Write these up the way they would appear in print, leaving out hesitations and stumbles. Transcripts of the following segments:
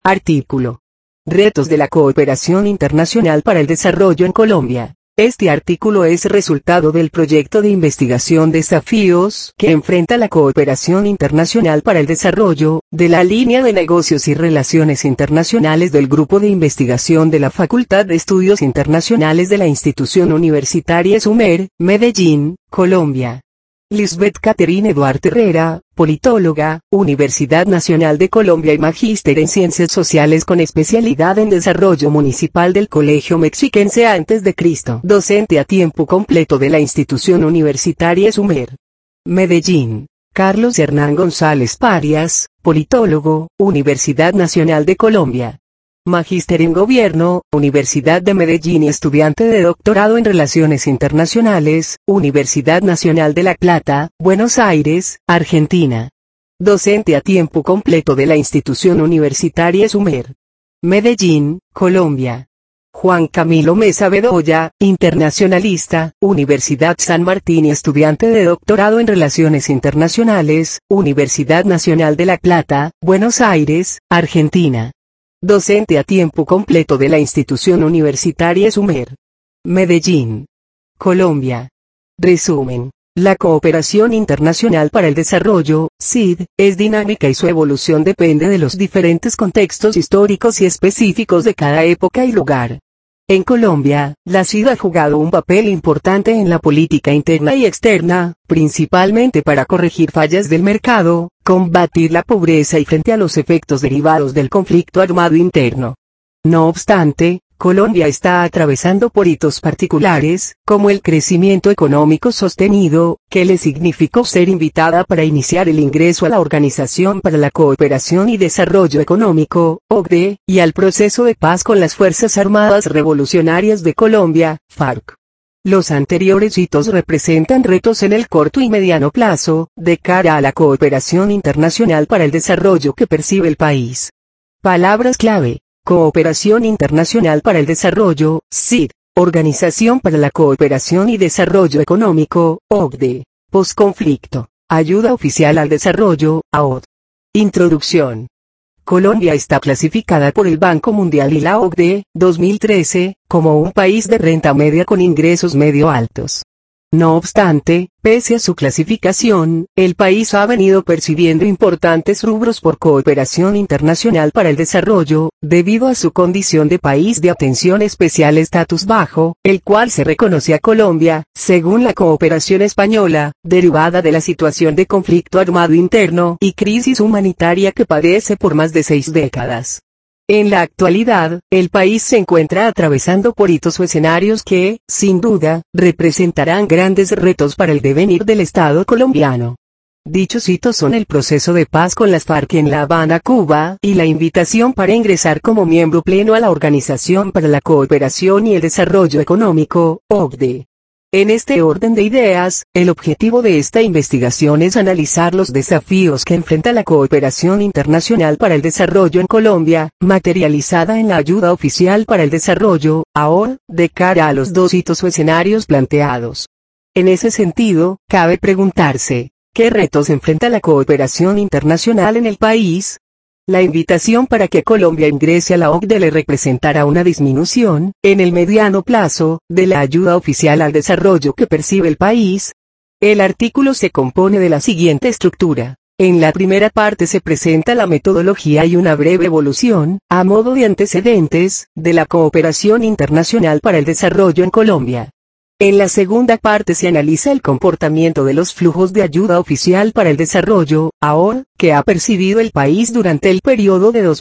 Artículo. Retos de la cooperación internacional para el desarrollo en Colombia. Este artículo es resultado del proyecto de investigación Desafíos que enfrenta la cooperación internacional para el desarrollo, de la línea de negocios y relaciones internacionales del Grupo de Investigación de la Facultad de Estudios Internacionales de la Institución Universitaria SUMER, Medellín, Colombia. Lisbeth Caterine Duarte Herrera, politóloga, Universidad Nacional de Colombia y magíster en Ciencias Sociales con especialidad en Desarrollo Municipal del Colegio Mexiquense antes de Cristo. Docente a tiempo completo de la Institución Universitaria SUMER. Medellín. Carlos Hernán González Parias, politólogo, Universidad Nacional de Colombia. Magíster en Gobierno, Universidad de Medellín y estudiante de doctorado en Relaciones Internacionales, Universidad Nacional de La Plata, Buenos Aires, Argentina. Docente a tiempo completo de la Institución Universitaria SUMER. Medellín, Colombia. Juan Camilo Mesa Bedoya, internacionalista, Universidad San Martín y estudiante de doctorado en Relaciones Internacionales, Universidad Nacional de La Plata, Buenos Aires, Argentina. Docente a tiempo completo de la Institución Universitaria SUMER. Medellín, Colombia. Resumen. La cooperación internacional para el desarrollo, CID, es dinámica y su evolución depende de los diferentes contextos históricos y específicos de cada época y lugar. En Colombia, la CID ha jugado un papel importante en la política interna y externa, principalmente para corregir fallas del mercado, combatir la pobreza y frente a los efectos derivados del conflicto armado interno. No obstante, Colombia está atravesando por hitos particulares, como el crecimiento económico sostenido, que le significó ser invitada para iniciar el ingreso a la Organización para la Cooperación y Desarrollo Económico, OCDE, y al proceso de paz con las Fuerzas Armadas Revolucionarias de Colombia, FARC. Los anteriores hitos representan retos en el corto y mediano plazo, de cara a la cooperación internacional para el desarrollo que percibe el país. Palabras clave. Cooperación Internacional para el Desarrollo, CID. Organización para la Cooperación y Desarrollo Económico, OCDE. Posconflicto. Ayuda Oficial al Desarrollo, AOD. Introducción. Colombia está clasificada por el Banco Mundial y la OCDE, 2013, como un país de renta media con ingresos medio altos. No obstante, pese a su clasificación, el país ha venido percibiendo importantes rubros por cooperación internacional para el desarrollo, debido a su condición de país de atención especial estatus bajo, el cual se reconoce a Colombia, según la cooperación española, derivada de la situación de conflicto armado interno y crisis humanitaria que padece por más de 6 décadas. En la actualidad, el país se encuentra atravesando por hitos o escenarios que, sin duda, representarán grandes retos para el devenir del Estado colombiano. Dichos hitos son el proceso de paz con las FARC en La Habana, Cuba, y la invitación para ingresar como miembro pleno a la Organización para la Cooperación y el Desarrollo Económico, OCDE. En este orden de ideas, el objetivo de esta investigación es analizar los desafíos que enfrenta la cooperación internacional para el desarrollo en Colombia, materializada en la Ayuda Oficial para el Desarrollo, AOD, de cara a los dos hitos o escenarios planteados. En ese sentido, cabe preguntarse, ¿qué retos enfrenta la cooperación internacional en el país? La invitación para que Colombia ingrese a la OCDE le representará una disminución, en el mediano plazo, de la ayuda oficial al desarrollo que percibe el país. El artículo se compone de la siguiente estructura. En la primera parte se presenta la metodología y una breve evolución, a modo de antecedentes, de la cooperación internacional para el desarrollo en Colombia. En la segunda parte se analiza el comportamiento de los flujos de ayuda oficial para el desarrollo, AOD, que ha percibido el país durante el periodo de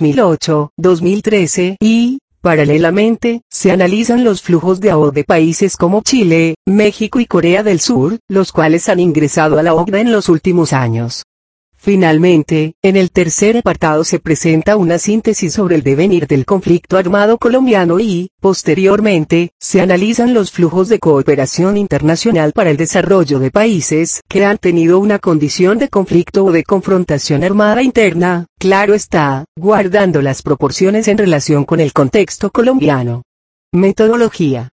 2008-2013 y, paralelamente, se analizan los flujos de AOD de países como Chile, México y Corea del Sur, los cuales han ingresado a la OCDE en los últimos años. Finalmente, en el tercer apartado se presenta una síntesis sobre el devenir del conflicto armado colombiano y, posteriormente, se analizan los flujos de cooperación internacional para el desarrollo de países que han tenido una condición de conflicto o de confrontación armada interna, claro está, guardando las proporciones en relación con el contexto colombiano. Metodología.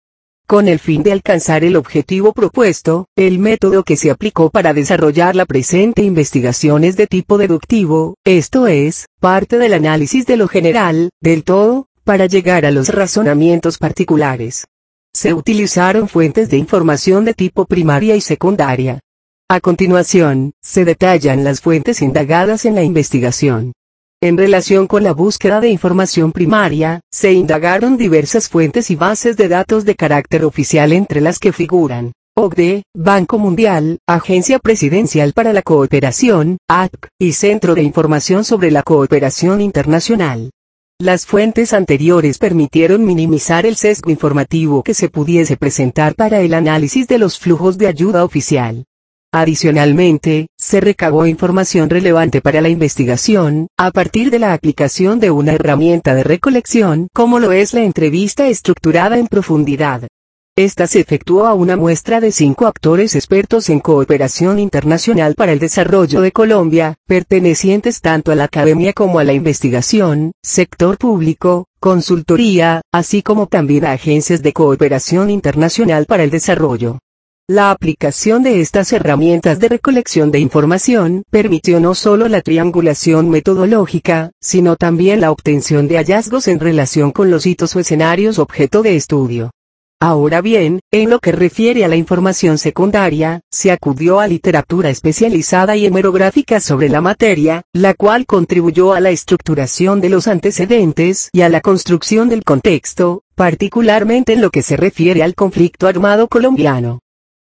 Con el fin de alcanzar el objetivo propuesto, el método que se aplicó para desarrollar la presente investigación es de tipo deductivo, esto es, parte del análisis de lo general, del todo, para llegar a los razonamientos particulares. Se utilizaron fuentes de información de tipo primaria y secundaria. A continuación, se detallan las fuentes indagadas en la investigación. En relación con la búsqueda de información primaria, se indagaron diversas fuentes y bases de datos de carácter oficial entre las que figuran OCDE, Banco Mundial, Agencia Presidencial para la Cooperación, ACP, y Centro de Información sobre la Cooperación Internacional. Las fuentes anteriores permitieron minimizar el sesgo informativo que se pudiese presentar para el análisis de los flujos de ayuda oficial. Adicionalmente, se recabó información relevante para la investigación, a partir de la aplicación de una herramienta de recolección como lo es la entrevista estructurada en profundidad. Esta se efectuó a una muestra de 5 actores expertos en cooperación internacional para el desarrollo de Colombia, pertenecientes tanto a la academia como a la investigación, sector público, consultoría, así como también a agencias de cooperación internacional para el desarrollo. La aplicación de estas herramientas de recolección de información permitió no solo la triangulación metodológica, sino también la obtención de hallazgos en relación con los hitos o escenarios objeto de estudio. Ahora bien, en lo que refiere a la información secundaria, se acudió a literatura especializada y hemerográfica sobre la materia, la cual contribuyó a la estructuración de los antecedentes y a la construcción del contexto, particularmente en lo que se refiere al conflicto armado colombiano.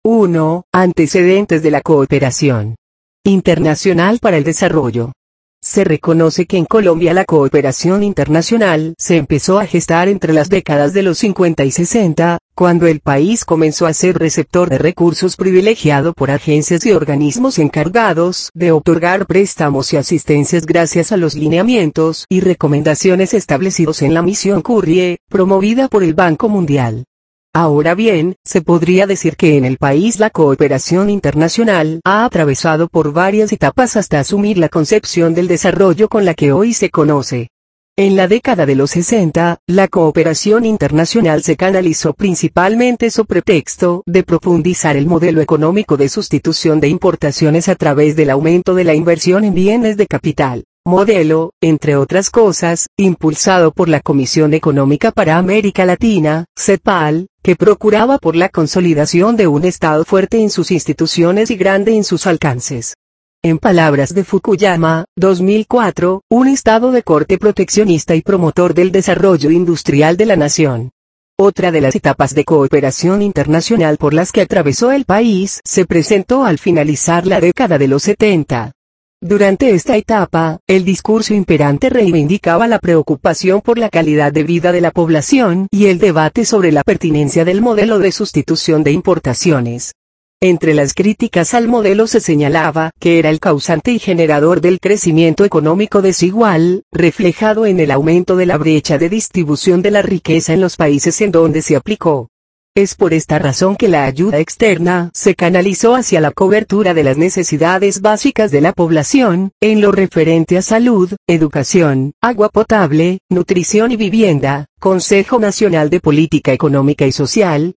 1. Antecedentes de la cooperación internacional para el desarrollo. Se reconoce que en Colombia la cooperación internacional se empezó a gestar entre las décadas de los 50 y 60, cuando el país comenzó a ser receptor de recursos privilegiado por agencias y organismos encargados de otorgar préstamos y asistencias gracias a los lineamientos y recomendaciones establecidos en la Misión Currie, promovida por el Banco Mundial. Ahora bien, se podría decir que en el país la cooperación internacional ha atravesado por varias etapas hasta asumir la concepción del desarrollo con la que hoy se conoce. En la década de los 60, la cooperación internacional se canalizó principalmente sobre pretexto de profundizar el modelo económico de sustitución de importaciones a través del aumento de la inversión en bienes de capital. Modelo, entre otras cosas, impulsado por la Comisión Económica para América Latina, CEPAL, que procuraba por la consolidación de un Estado fuerte en sus instituciones y grande en sus alcances. En palabras de Fukuyama, 2004, un Estado de corte proteccionista y promotor del desarrollo industrial de la nación. Otra de las etapas de cooperación internacional por las que atravesó el país se presentó al finalizar la década de los 70. Durante esta etapa, el discurso imperante reivindicaba la preocupación por la calidad de vida de la población y el debate sobre la pertinencia del modelo de sustitución de importaciones. Entre las críticas al modelo se señalaba que era el causante y generador del crecimiento económico desigual, reflejado en el aumento de la brecha de distribución de la riqueza en los países en donde se aplicó. Es por esta razón que la ayuda externa se canalizó hacia la cobertura de las necesidades básicas de la población, en lo referente a salud, educación, agua potable, nutrición y vivienda. Consejo Nacional de Política Económica y Social,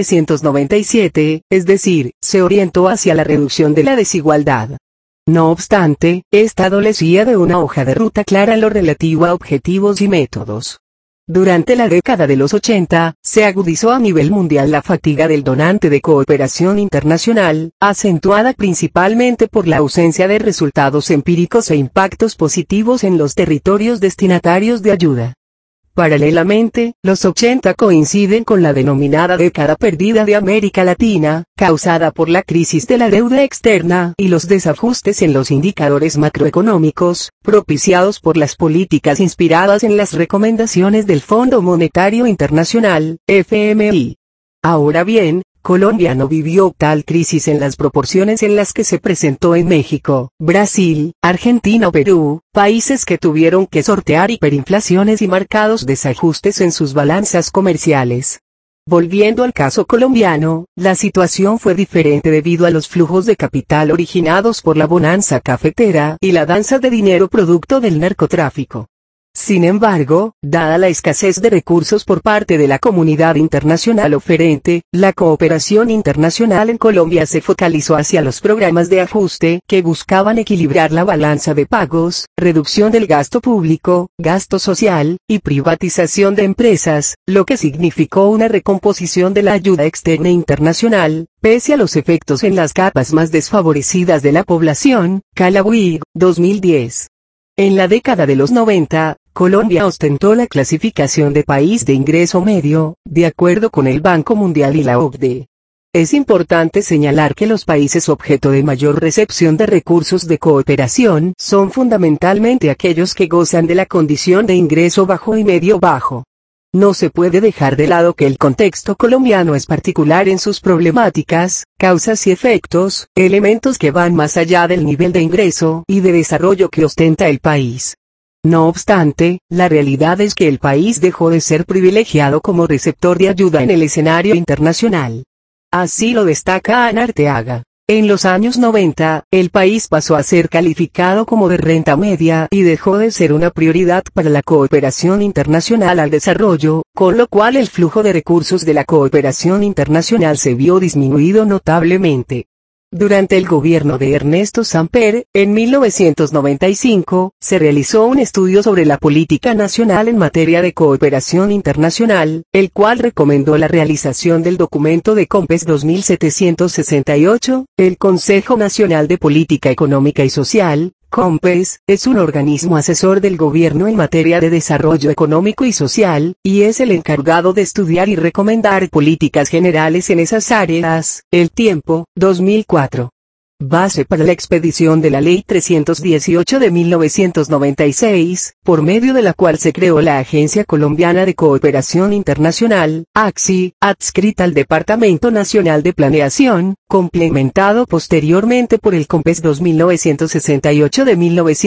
1997, es decir, se orientó hacia la reducción de la desigualdad. No obstante, esta adolecía de una hoja de ruta clara en lo relativo a objetivos y métodos. Durante la década de los 80, se agudizó a nivel mundial la fatiga del donante de cooperación internacional, acentuada principalmente por la ausencia de resultados empíricos e impactos positivos en los territorios destinatarios de ayuda. Paralelamente, los 80 coinciden con la denominada década perdida de América Latina, causada por la crisis de la deuda externa y los desajustes en los indicadores macroeconómicos, propiciados por las políticas inspiradas en las recomendaciones del Fondo Monetario Internacional, FMI. Ahora bien, Colombia no vivió tal crisis en las proporciones en las que se presentó en México, Brasil, Argentina o Perú, países que tuvieron que sortear hiperinflaciones y marcados desajustes en sus balanzas comerciales. Volviendo al caso colombiano, la situación fue diferente debido a los flujos de capital originados por la bonanza cafetera y la danza de dinero producto del narcotráfico. Sin embargo, dada la escasez de recursos por parte de la comunidad internacional oferente, la cooperación internacional en Colombia se focalizó hacia los programas de ajuste que buscaban equilibrar la balanza de pagos, reducción del gasto público, gasto social, y privatización de empresas, lo que significó una recomposición de la ayuda externa internacional, pese a los efectos en las capas más desfavorecidas de la población. Callaway, 2010. En la década de los 90, Colombia ostentó la clasificación de país de ingreso medio, de acuerdo con el Banco Mundial y la OCDE. Es importante señalar que los países objeto de mayor recepción de recursos de cooperación son fundamentalmente aquellos que gozan de la condición de ingreso bajo y medio bajo. No se puede dejar de lado que el contexto colombiano es particular en sus problemáticas, causas y efectos, elementos que van más allá del nivel de ingreso y de desarrollo que ostenta el país. No obstante, la realidad es que el país dejó de ser privilegiado como receptor de ayuda en el escenario internacional. Así lo destaca Ana Arteaga. En los años 90, el país pasó a ser calificado como de renta media y dejó de ser una prioridad para la cooperación internacional al desarrollo, con lo cual el flujo de recursos de la cooperación internacional se vio disminuido notablemente. Durante el gobierno de Ernesto Samper, en 1995, se realizó un estudio sobre la política nacional en materia de cooperación internacional, el cual recomendó la realización del documento de COMPES 2768, el Consejo Nacional de Política Económica y Social. COMPES, es un organismo asesor del gobierno en materia de desarrollo económico y social, y es el encargado de estudiar y recomendar políticas generales en esas áreas. El Tiempo, 2004. Base para la expedición de la Ley 318 de 1996, por medio de la cual se creó la Agencia Colombiana de Cooperación Internacional, ACSI, adscrita al Departamento Nacional de Planeación, complementado posteriormente por el COMPES 2968 de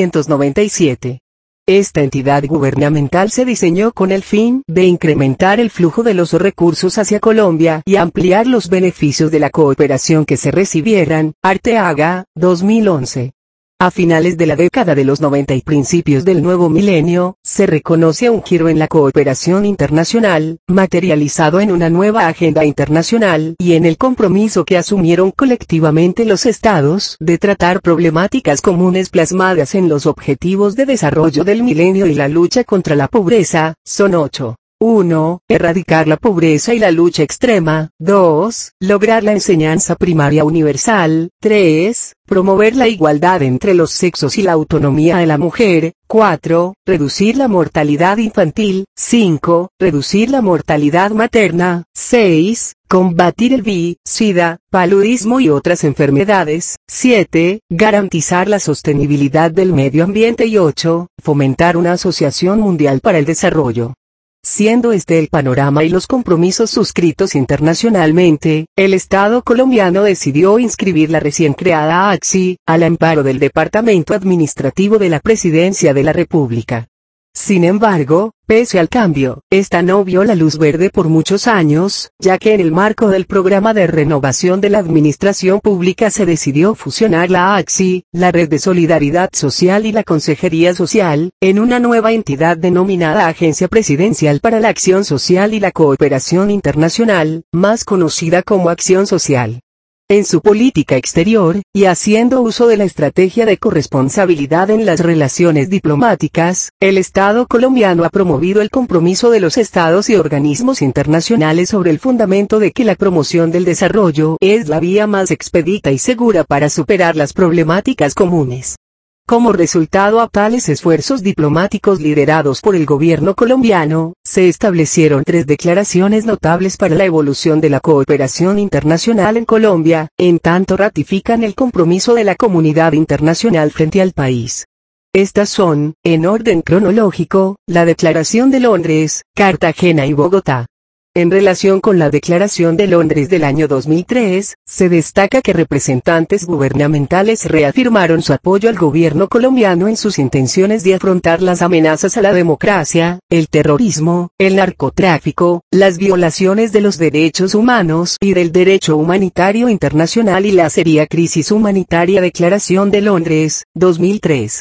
1997. Esta entidad gubernamental se diseñó con el fin de incrementar el flujo de los recursos hacia Colombia y ampliar los beneficios de la cooperación que se recibieran. Arteaga, 2011. A finales de la década de los 90 y principios del nuevo milenio, se reconoce un giro en la cooperación internacional, materializado en una nueva agenda internacional y en el compromiso que asumieron colectivamente los estados de tratar problemáticas comunes plasmadas en los Objetivos de Desarrollo del Milenio y la lucha contra la pobreza. Son 8. 1. Erradicar la pobreza y la lucha extrema. 2. Lograr la enseñanza primaria universal. 3. Promover la igualdad entre los sexos y la autonomía de la mujer. 4. Reducir la mortalidad infantil. 5. Reducir la mortalidad materna. 6. Combatir el VIH, SIDA, paludismo y otras enfermedades. 7. Garantizar la sostenibilidad del medio ambiente. Y 8. Fomentar una asociación mundial para el desarrollo. Siendo este el panorama y los compromisos suscritos internacionalmente, el Estado colombiano decidió inscribir la recién creada ACSI, al amparo del Departamento Administrativo de la Presidencia de la República. Sin embargo, pese al cambio, esta no vio la luz verde por muchos años, ya que en el marco del programa de renovación de la administración pública se decidió fusionar la ACSI, la Red de Solidaridad Social y la Consejería Social, en una nueva entidad denominada Agencia Presidencial para la Acción Social y la Cooperación Internacional, más conocida como Acción Social. En su política exterior, y haciendo uso de la estrategia de corresponsabilidad en las relaciones diplomáticas, el Estado colombiano ha promovido el compromiso de los estados y organismos internacionales sobre el fundamento de que la promoción del desarrollo es la vía más expedita y segura para superar las problemáticas comunes. Como resultado a tales esfuerzos diplomáticos liderados por el gobierno colombiano, se establecieron 3 declaraciones notables para la evolución de la cooperación internacional en Colombia, en tanto ratifican el compromiso de la comunidad internacional frente al país. Estas son, en orden cronológico, la Declaración de Londres, Cartagena y Bogotá. En relación con la Declaración de Londres del año 2003, se destaca que representantes gubernamentales reafirmaron su apoyo al gobierno colombiano en sus intenciones de afrontar las amenazas a la democracia, el terrorismo, el narcotráfico, las violaciones de los derechos humanos y del derecho humanitario internacional y la seria crisis humanitaria. Declaración de Londres, 2003.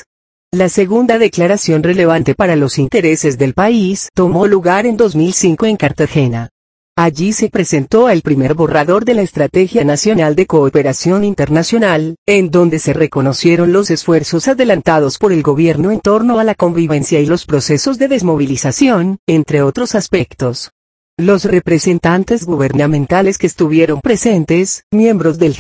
La segunda declaración relevante para los intereses del país tomó lugar en 2005 en Cartagena. Allí se presentó el primer borrador de la Estrategia Nacional de Cooperación Internacional, en donde se reconocieron los esfuerzos adelantados por el gobierno en torno a la convivencia y los procesos de desmovilización, entre otros aspectos. Los representantes gubernamentales que estuvieron presentes, miembros del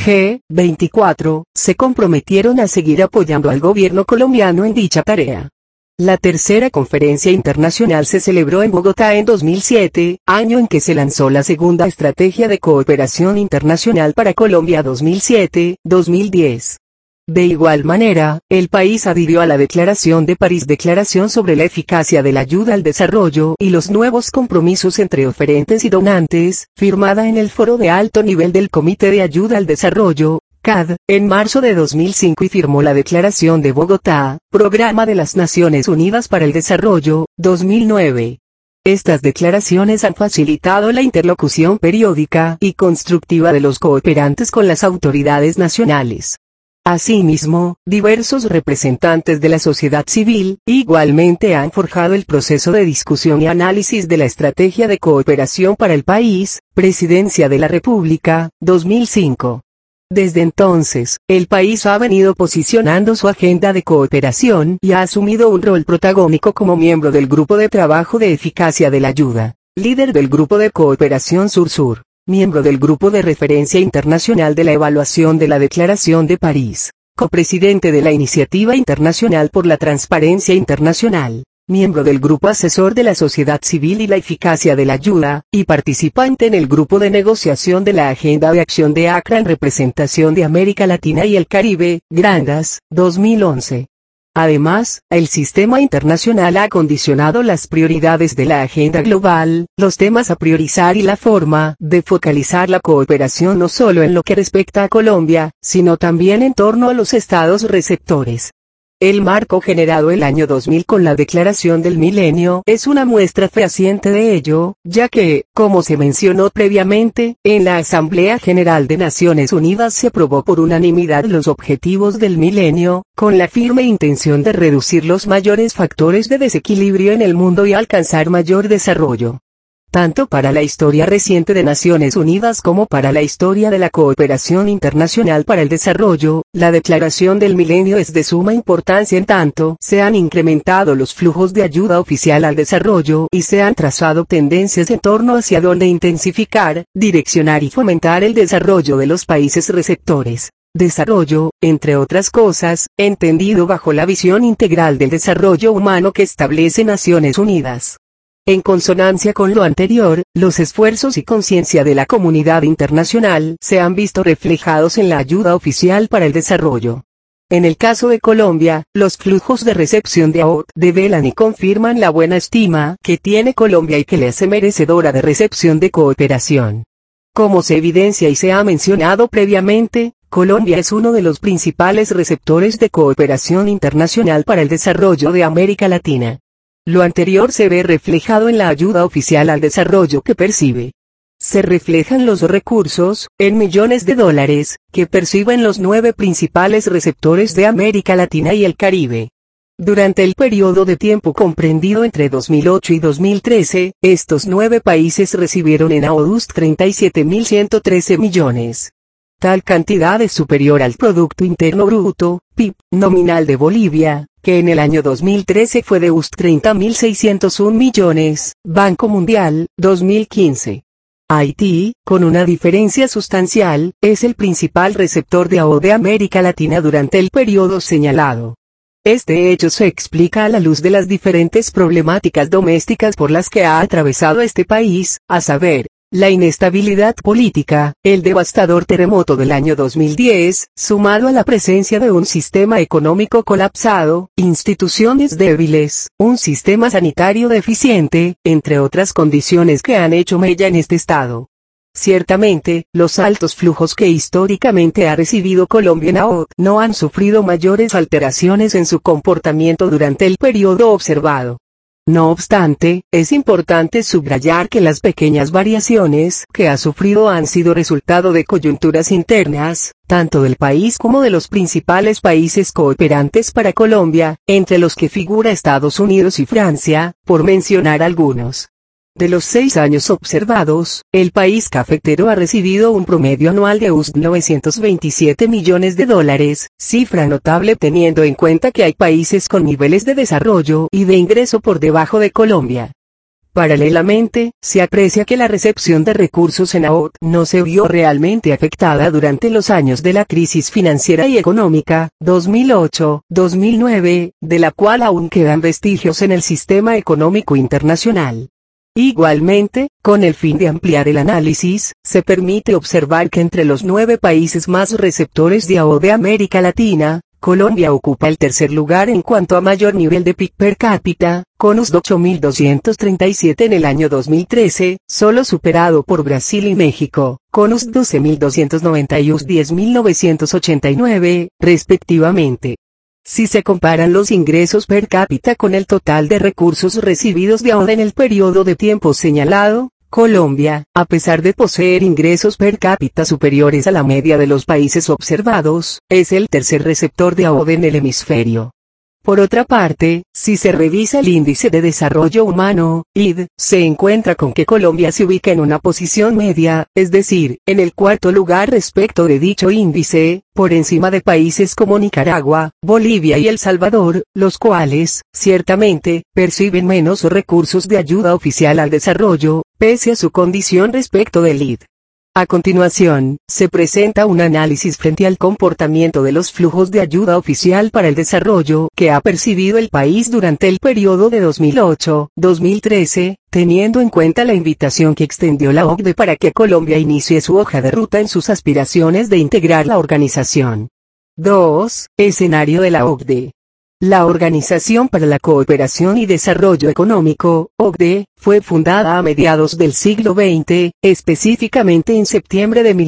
G24, se comprometieron a seguir apoyando al gobierno colombiano en dicha tarea. La tercera conferencia internacional se celebró en Bogotá en 2007, año en que se lanzó la segunda Estrategia de Cooperación Internacional para Colombia 2007-2010. De igual manera, el país adhirió a la Declaración de París, Declaración sobre la eficacia de la ayuda al desarrollo y los nuevos compromisos entre oferentes y donantes, firmada en el Foro de Alto Nivel del Comité de Ayuda al Desarrollo, CAD, en marzo de 2005 y firmó la Declaración de Bogotá, Programa de las Naciones Unidas para el Desarrollo, 2009. Estas declaraciones han facilitado la interlocución periódica y constructiva de los cooperantes con las autoridades nacionales. Asimismo, diversos representantes de la sociedad civil, igualmente han forjado el proceso de discusión y análisis de la Estrategia de Cooperación para el país, Presidencia de la República, 2005. Desde entonces, el país ha venido posicionando su agenda de cooperación y ha asumido un rol protagónico como miembro del Grupo de Trabajo de Eficacia de la Ayuda, líder del Grupo de Cooperación Sur-Sur, miembro del Grupo de Referencia Internacional de la Evaluación de la Declaración de París, copresidente de la Iniciativa Internacional por la Transparencia Internacional, miembro del Grupo Asesor de la Sociedad Civil y la Eficacia de la Ayuda, y participante en el Grupo de Negociación de la Agenda de Acción de Accra en representación de América Latina y el Caribe, Grandas, 2011. Además, el sistema internacional ha condicionado las prioridades de la agenda global, los temas a priorizar y la forma de focalizar la cooperación no solo en lo que respecta a Colombia, sino también en torno a los estados receptores. El marco generado el año 2000 con la Declaración del Milenio es una muestra fehaciente de ello, ya que, como se mencionó previamente, en la Asamblea General de Naciones Unidas se aprobó por unanimidad los objetivos del milenio, con la firme intención de reducir los mayores factores de desequilibrio en el mundo y alcanzar mayor desarrollo. Tanto para la historia reciente de Naciones Unidas como para la historia de la cooperación internacional para el desarrollo, la Declaración del Milenio es de suma importancia en tanto se han incrementado los flujos de ayuda oficial al desarrollo y se han trazado tendencias en torno hacia dónde intensificar, direccionar y fomentar el desarrollo de los países receptores. Desarrollo, entre otras cosas, entendido bajo la visión integral del desarrollo humano que establece Naciones Unidas. En consonancia con lo anterior, los esfuerzos y conciencia de la comunidad internacional se han visto reflejados en la ayuda oficial para el desarrollo. En el caso de Colombia, los flujos de recepción de AOD develan y confirman la buena estima que tiene Colombia y que le hace merecedora de recepción de cooperación. Como se evidencia y se ha mencionado previamente, Colombia es uno de los principales receptores de cooperación internacional para el desarrollo de América Latina. Lo anterior se ve reflejado en la ayuda oficial al desarrollo que percibe. Se reflejan los recursos, en millones de dólares, que perciben los 9 principales receptores de América Latina y el Caribe. Durante el periodo de tiempo comprendido entre 2008 y 2013, estos 9 países recibieron en AOD 37.113 millones. Tal cantidad es superior al Producto Interno Bruto, PIB, nominal de Bolivia, que en el año 2013 fue de USD 30.601 millones, Banco Mundial, 2015. Haití, con una diferencia sustancial, es el principal receptor de AOD de América Latina durante el periodo señalado. Este hecho se explica a la luz de las diferentes problemáticas domésticas por las que ha atravesado este país, a saber, la inestabilidad política, el devastador terremoto del año 2010, sumado a la presencia de un sistema económico colapsado, instituciones débiles, un sistema sanitario deficiente, entre otras condiciones que han hecho mella en este estado. Ciertamente, los altos flujos que históricamente ha recibido Colombia en AOD no han sufrido mayores alteraciones en su comportamiento durante el periodo observado. No obstante, es importante subrayar que las pequeñas variaciones que ha sufrido han sido resultado de coyunturas internas, tanto del país como de los principales países cooperantes para Colombia, entre los que figura Estados Unidos y Francia, por mencionar algunos. De los 6 años observados, el país cafetero ha recibido un promedio anual de US$ 927 millones, cifra notable teniendo en cuenta que hay países con niveles de desarrollo y de ingreso por debajo de Colombia. Paralelamente, se aprecia que la recepción de recursos en AOD no se vio realmente afectada durante los años de la crisis financiera y económica, 2008-2009, de la cual aún quedan vestigios en el sistema económico internacional. Igualmente, con el fin de ampliar el análisis, se permite observar que entre los 9 países más receptores de AOD de América Latina, Colombia ocupa el tercer lugar en cuanto a mayor nivel de PIB per cápita, con US$ 8.237 en el año 2013, solo superado por Brasil y México, con US$ 12.290 y US$ 10.989, respectivamente. Si se comparan los ingresos per cápita con el total de recursos recibidos de AOD en el periodo de tiempo señalado, Colombia, a pesar de poseer ingresos per cápita superiores a la media de los países observados, es el tercer receptor de AOD en el hemisferio. Por otra parte, si se revisa el Índice de Desarrollo Humano, ID, se encuentra con que Colombia se ubica en una posición media, es decir, en el cuarto lugar respecto de dicho índice, por encima de países como Nicaragua, Bolivia y El Salvador, los cuales, ciertamente, perciben menos recursos de ayuda oficial al desarrollo, pese a su condición respecto del ID. A continuación, se presenta un análisis frente al comportamiento de los flujos de ayuda oficial para el desarrollo que ha percibido el país durante el periodo de 2008-2013, teniendo en cuenta la invitación que extendió la OCDE para que Colombia inicie su hoja de ruta en sus aspiraciones de integrar la organización. 2. Escenario de la OCDE. La Organización para la Cooperación y Desarrollo Económico, OCDE, fue fundada a mediados del siglo XX, específicamente en septiembre de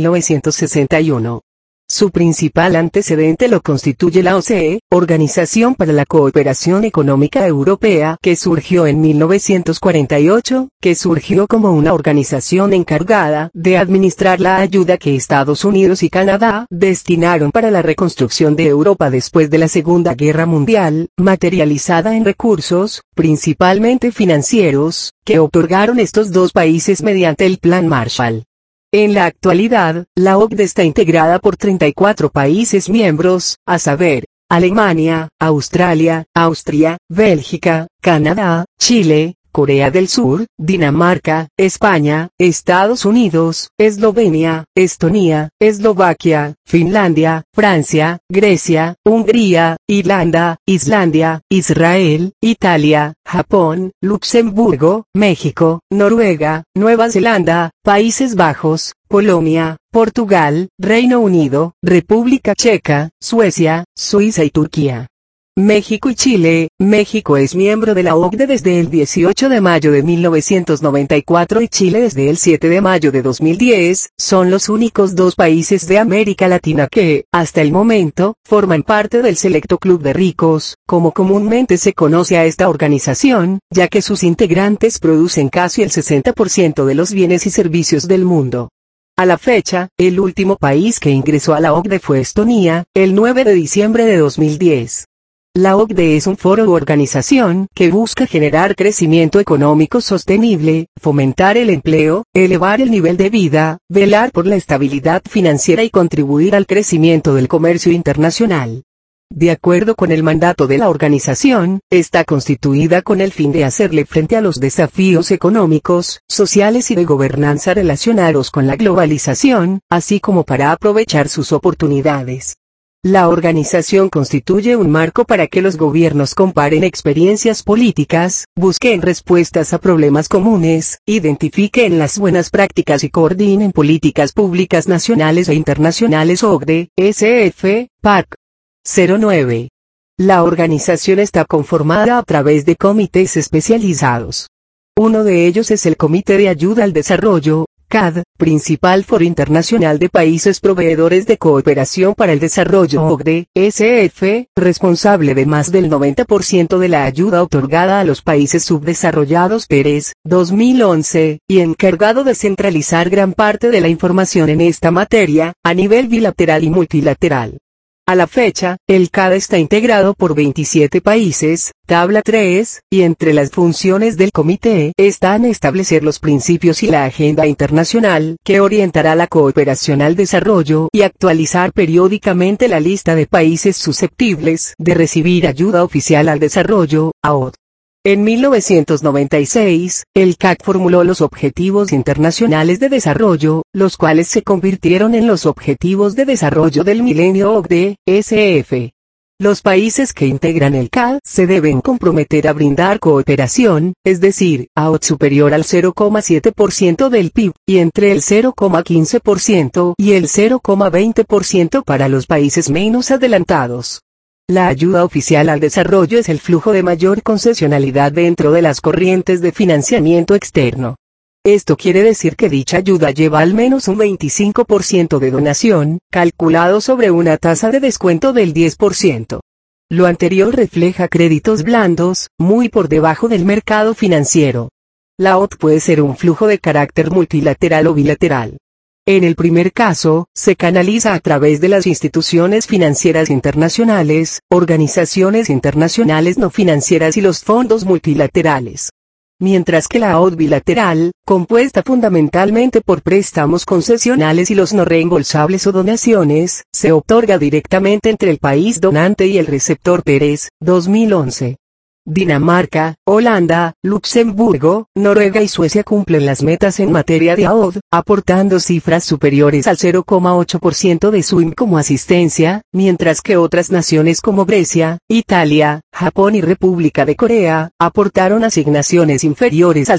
1961. Su principal antecedente lo constituye la OCDE, Organización para la Cooperación Económica Europea, que surgió en 1948, que surgió como una organización encargada de administrar la ayuda que Estados Unidos y Canadá destinaron para la reconstrucción de Europa después de la Segunda Guerra Mundial, materializada en recursos, principalmente financieros, que otorgaron estos dos países mediante el Plan Marshall. En la actualidad, la OCDE está integrada por 34 países miembros, a saber, Alemania, Australia, Austria, Bélgica, Canadá, Chile, Corea del Sur, Dinamarca, España, Estados Unidos, Eslovenia, Estonia, Eslovaquia, Finlandia, Francia, Grecia, Hungría, Irlanda, Islandia, Israel, Italia, Japón, Luxemburgo, México, Noruega, Nueva Zelanda, Países Bajos, Polonia, Portugal, Reino Unido, República Checa, Suecia, Suiza y Turquía. México y Chile. México es miembro de la OCDE desde el 18 de mayo de 1994 y Chile desde el 7 de mayo de 2010, son los únicos dos países de América Latina que, hasta el momento, forman parte del selecto club de ricos, como comúnmente se conoce a esta organización, ya que sus integrantes producen casi el 60% de los bienes y servicios del mundo. A la fecha, el último país que ingresó a la OCDE fue Estonia, el 9 de diciembre de 2010. La OCDE es un foro u organización que busca generar crecimiento económico sostenible, fomentar el empleo, elevar el nivel de vida, velar por la estabilidad financiera y contribuir al crecimiento del comercio internacional. De acuerdo con el mandato de la organización, está constituida con el fin de hacerle frente a los desafíos económicos, sociales y de gobernanza relacionados con la globalización, así como para aprovechar sus oportunidades. La organización constituye un marco para que los gobiernos comparen experiencias políticas, busquen respuestas a problemas comunes, identifiquen las buenas prácticas y coordinen políticas públicas nacionales e internacionales. OCDE, SF, PAC. 09. La organización está conformada a través de comités especializados. Uno de ellos es el Comité de Ayuda al Desarrollo, CAD, principal foro internacional de países proveedores de cooperación para el desarrollo OCDE, SF, responsable de más del 90% de la ayuda otorgada a los países subdesarrollados Pérez, 2011, y encargado de centralizar gran parte de la información en esta materia, a nivel bilateral y multilateral. A la fecha, el CAD está integrado por 27 países, tabla 3, y entre las funciones del comité están establecer los principios y la agenda internacional que orientará la cooperación al desarrollo y actualizar periódicamente la lista de países susceptibles de recibir ayuda oficial al desarrollo, AOD. En 1996, el CAC formuló los Objetivos Internacionales de Desarrollo, los cuales se convirtieron en los Objetivos de Desarrollo del Milenio OCDE, SF. Los países que integran el CAD se deben comprometer a brindar cooperación, es decir, AOD superior al 0,7% del PIB, y entre el 0,15% y el 0,20% para los países menos adelantados. La ayuda oficial al desarrollo es el flujo de mayor concesionalidad dentro de las corrientes de financiamiento externo. Esto quiere decir que dicha ayuda lleva al menos un 25% de donación, calculado sobre una tasa de descuento del 10%. Lo anterior refleja créditos blandos, muy por debajo del mercado financiero. La OD puede ser un flujo de carácter multilateral o bilateral. En el primer caso, se canaliza a través de las instituciones financieras internacionales, organizaciones internacionales no financieras y los fondos multilaterales. Mientras que la OD bilateral, compuesta fundamentalmente por préstamos concesionales y los no reembolsables o donaciones, se otorga directamente entre el país donante y el receptor Pérez, 2011. Dinamarca, Holanda, Luxemburgo, Noruega y Suecia cumplen las metas en materia de AOD, aportando cifras superiores al 0,8% de su IM como asistencia, mientras que otras naciones como Grecia, Italia, Japón y República de Corea, aportaron asignaciones inferiores al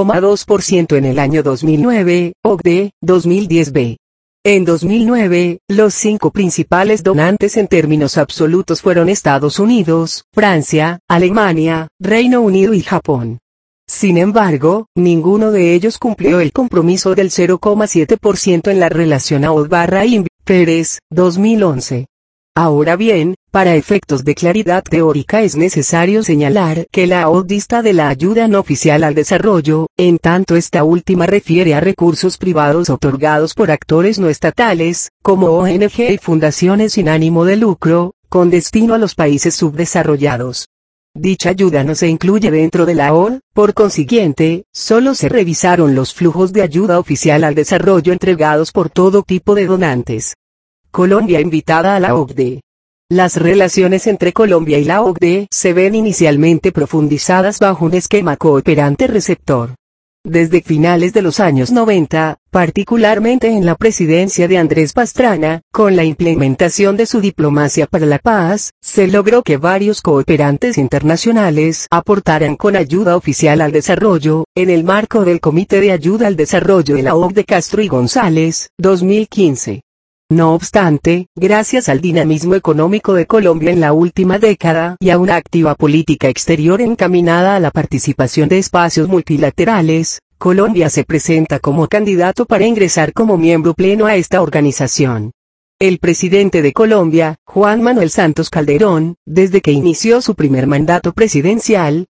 0,2% en el año 2009, OCDE, 2010b. En 2009, los 5 principales donantes en términos absolutos fueron Estados Unidos, Francia, Alemania, Reino Unido y Japón. Sin embargo, ninguno de ellos cumplió el compromiso del 0,7% en la relación AOD/INV, Pérez, 2011. Ahora bien, para efectos de claridad teórica es necesario señalar que la AOD dista de la ayuda no oficial al desarrollo, en tanto esta última refiere a recursos privados otorgados por actores no estatales, como ONG y fundaciones sin ánimo de lucro, con destino a los países subdesarrollados. Dicha ayuda no se incluye dentro de la AOD, por consiguiente, solo se revisaron los flujos de ayuda oficial al desarrollo entregados por todo tipo de donantes. Colombia invitada a la OCDE. Las relaciones entre Colombia y la OCDE se ven inicialmente profundizadas bajo un esquema cooperante-receptor. Desde finales de los años 90, particularmente en la presidencia de Andrés Pastrana, con la implementación de su diplomacia para la paz, se logró que varios cooperantes internacionales aportaran con ayuda oficial al desarrollo, en el marco del Comité de Ayuda al Desarrollo de la OCDE Castro y González, 2015. No obstante, gracias al dinamismo económico de Colombia en la última década y a una activa política exterior encaminada a la participación de espacios multilaterales, Colombia se presenta como candidato para ingresar como miembro pleno a esta organización. El presidente de Colombia, Juan Manuel Santos Calderón, desde que inició su primer mandato presidencial,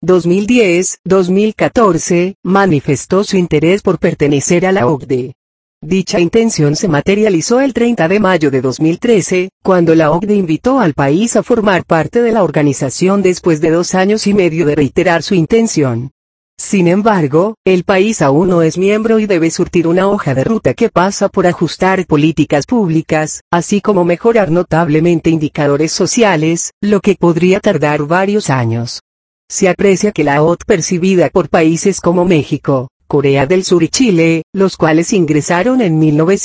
2010-2014, manifestó su interés por pertenecer a la OCDE. Dicha intención se materializó el 30 de mayo de 2013, cuando la OCDE invitó al país a formar parte de la organización después de 2 años y medio de reiterar su intención. Sin embargo, el país aún no es miembro y debe surtir una hoja de ruta que pasa por ajustar políticas públicas, así como mejorar notablemente indicadores sociales, lo que podría tardar varios años. Se aprecia que la OCDE percibida por países como México, Corea del Sur y Chile, los cuales ingresaron en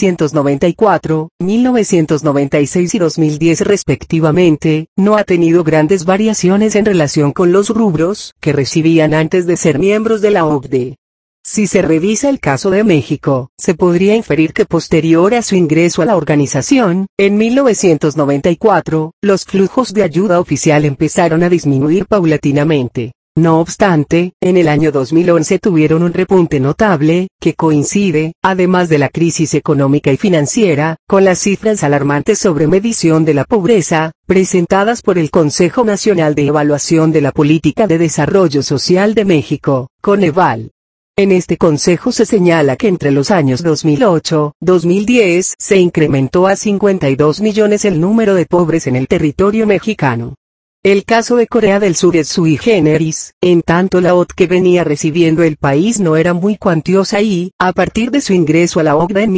1994, 1996 y 2010 respectivamente, no ha tenido grandes variaciones en relación con los rubros que recibían antes de ser miembros de la OCDE. Si se revisa el caso de México, se podría inferir que posterior a su ingreso a la organización, en 1994, los flujos de ayuda oficial empezaron a disminuir paulatinamente. No obstante, en el año 2011 tuvieron un repunte notable, que coincide, además de la crisis económica y financiera, con las cifras alarmantes sobre medición de la pobreza, presentadas por el Consejo Nacional de Evaluación de la Política de Desarrollo Social de México, Coneval. En este consejo se señala que entre los años 2008-2010 se incrementó a 52 millones el número de pobres en el territorio mexicano. El caso de Corea del Sur es sui generis, en tanto la OCDE que venía recibiendo el país no era muy cuantiosa y, a partir de su ingreso a la OCDE en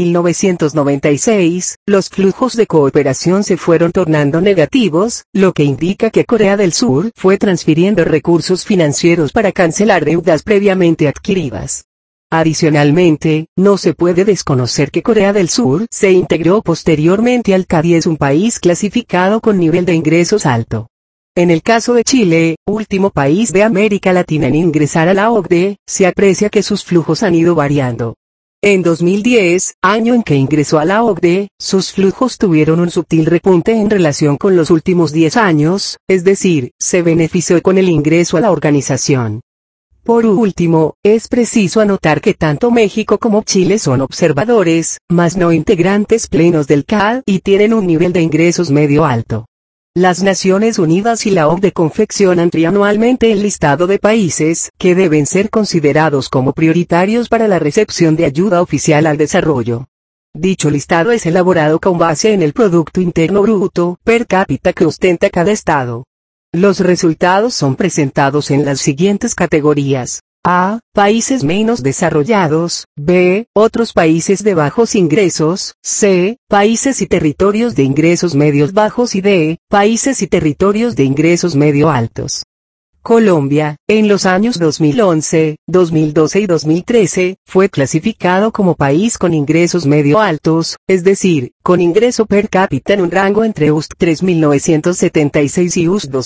1996, los flujos de cooperación se fueron tornando negativos, lo que indica que Corea del Sur fue transfiriendo recursos financieros para cancelar deudas previamente adquiridas. Adicionalmente, no se puede desconocer que Corea del Sur se integró posteriormente al CAD y es un país clasificado con nivel de ingresos alto. En el caso de Chile, último país de América Latina en ingresar a la OCDE, se aprecia que sus flujos han ido variando. En 2010, año en que ingresó a la OCDE, sus flujos tuvieron un sutil repunte en relación con los últimos 10 años, es decir, se benefició con el ingreso a la organización. Por último, es preciso anotar que tanto México como Chile son observadores, mas no integrantes plenos del CAD y tienen un nivel de ingresos medio alto. Las Naciones Unidas y la OCDE confeccionan trianualmente el listado de países que deben ser considerados como prioritarios para la recepción de ayuda oficial al desarrollo. Dicho listado es elaborado con base en el Producto Interno Bruto per cápita que ostenta cada estado. Los resultados son presentados en las siguientes categorías. A. Países menos desarrollados. B. Otros países de bajos ingresos. C. Países y territorios de ingresos medios bajos y D. Países y territorios de ingresos medio altos. Colombia, en los años 2011, 2012 y 2013, fue clasificado como país con ingresos medio altos, es decir, con ingreso per cápita en un rango entre USD 3.976 y USD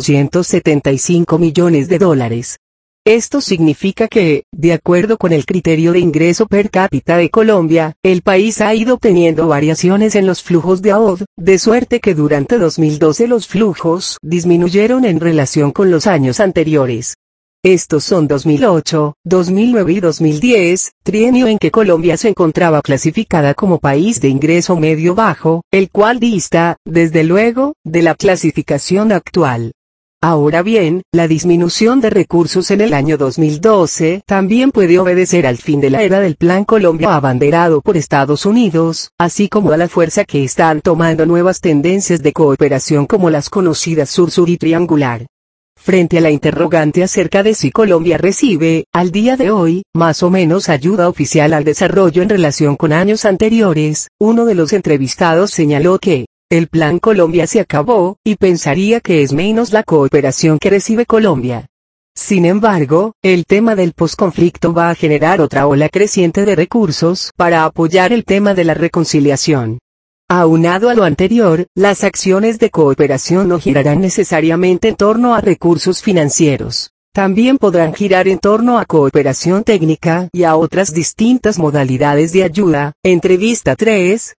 12.275 millones de dólares. Esto significa que, de acuerdo con el criterio de ingreso per cápita de Colombia, el país ha ido teniendo variaciones en los flujos de AOD, de suerte que durante 2012 los flujos disminuyeron en relación con los años anteriores. Estos son 2008, 2009 y 2010, trienio en que Colombia se encontraba clasificada como país de ingreso medio-bajo, el cual dista, desde luego, de la clasificación actual. Ahora bien, la disminución de recursos en el año 2012 también puede obedecer al fin de la era del Plan Colombia abanderado por Estados Unidos, así como a la fuerza que están tomando nuevas tendencias de cooperación como las conocidas Sur-Sur y Triangular. Frente a la interrogante acerca de si Colombia recibe, al día de hoy, más o menos ayuda oficial al desarrollo en relación con años anteriores, uno de los entrevistados señaló que el Plan Colombia se acabó, y pensaría que es menos la cooperación que recibe Colombia. Sin embargo, el tema del posconflicto va a generar otra ola creciente de recursos para apoyar el tema de la reconciliación. Aunado a lo anterior, las acciones de cooperación no girarán necesariamente en torno a recursos financieros. También podrán girar en torno a cooperación técnica y a otras distintas modalidades de ayuda. Entrevista 3,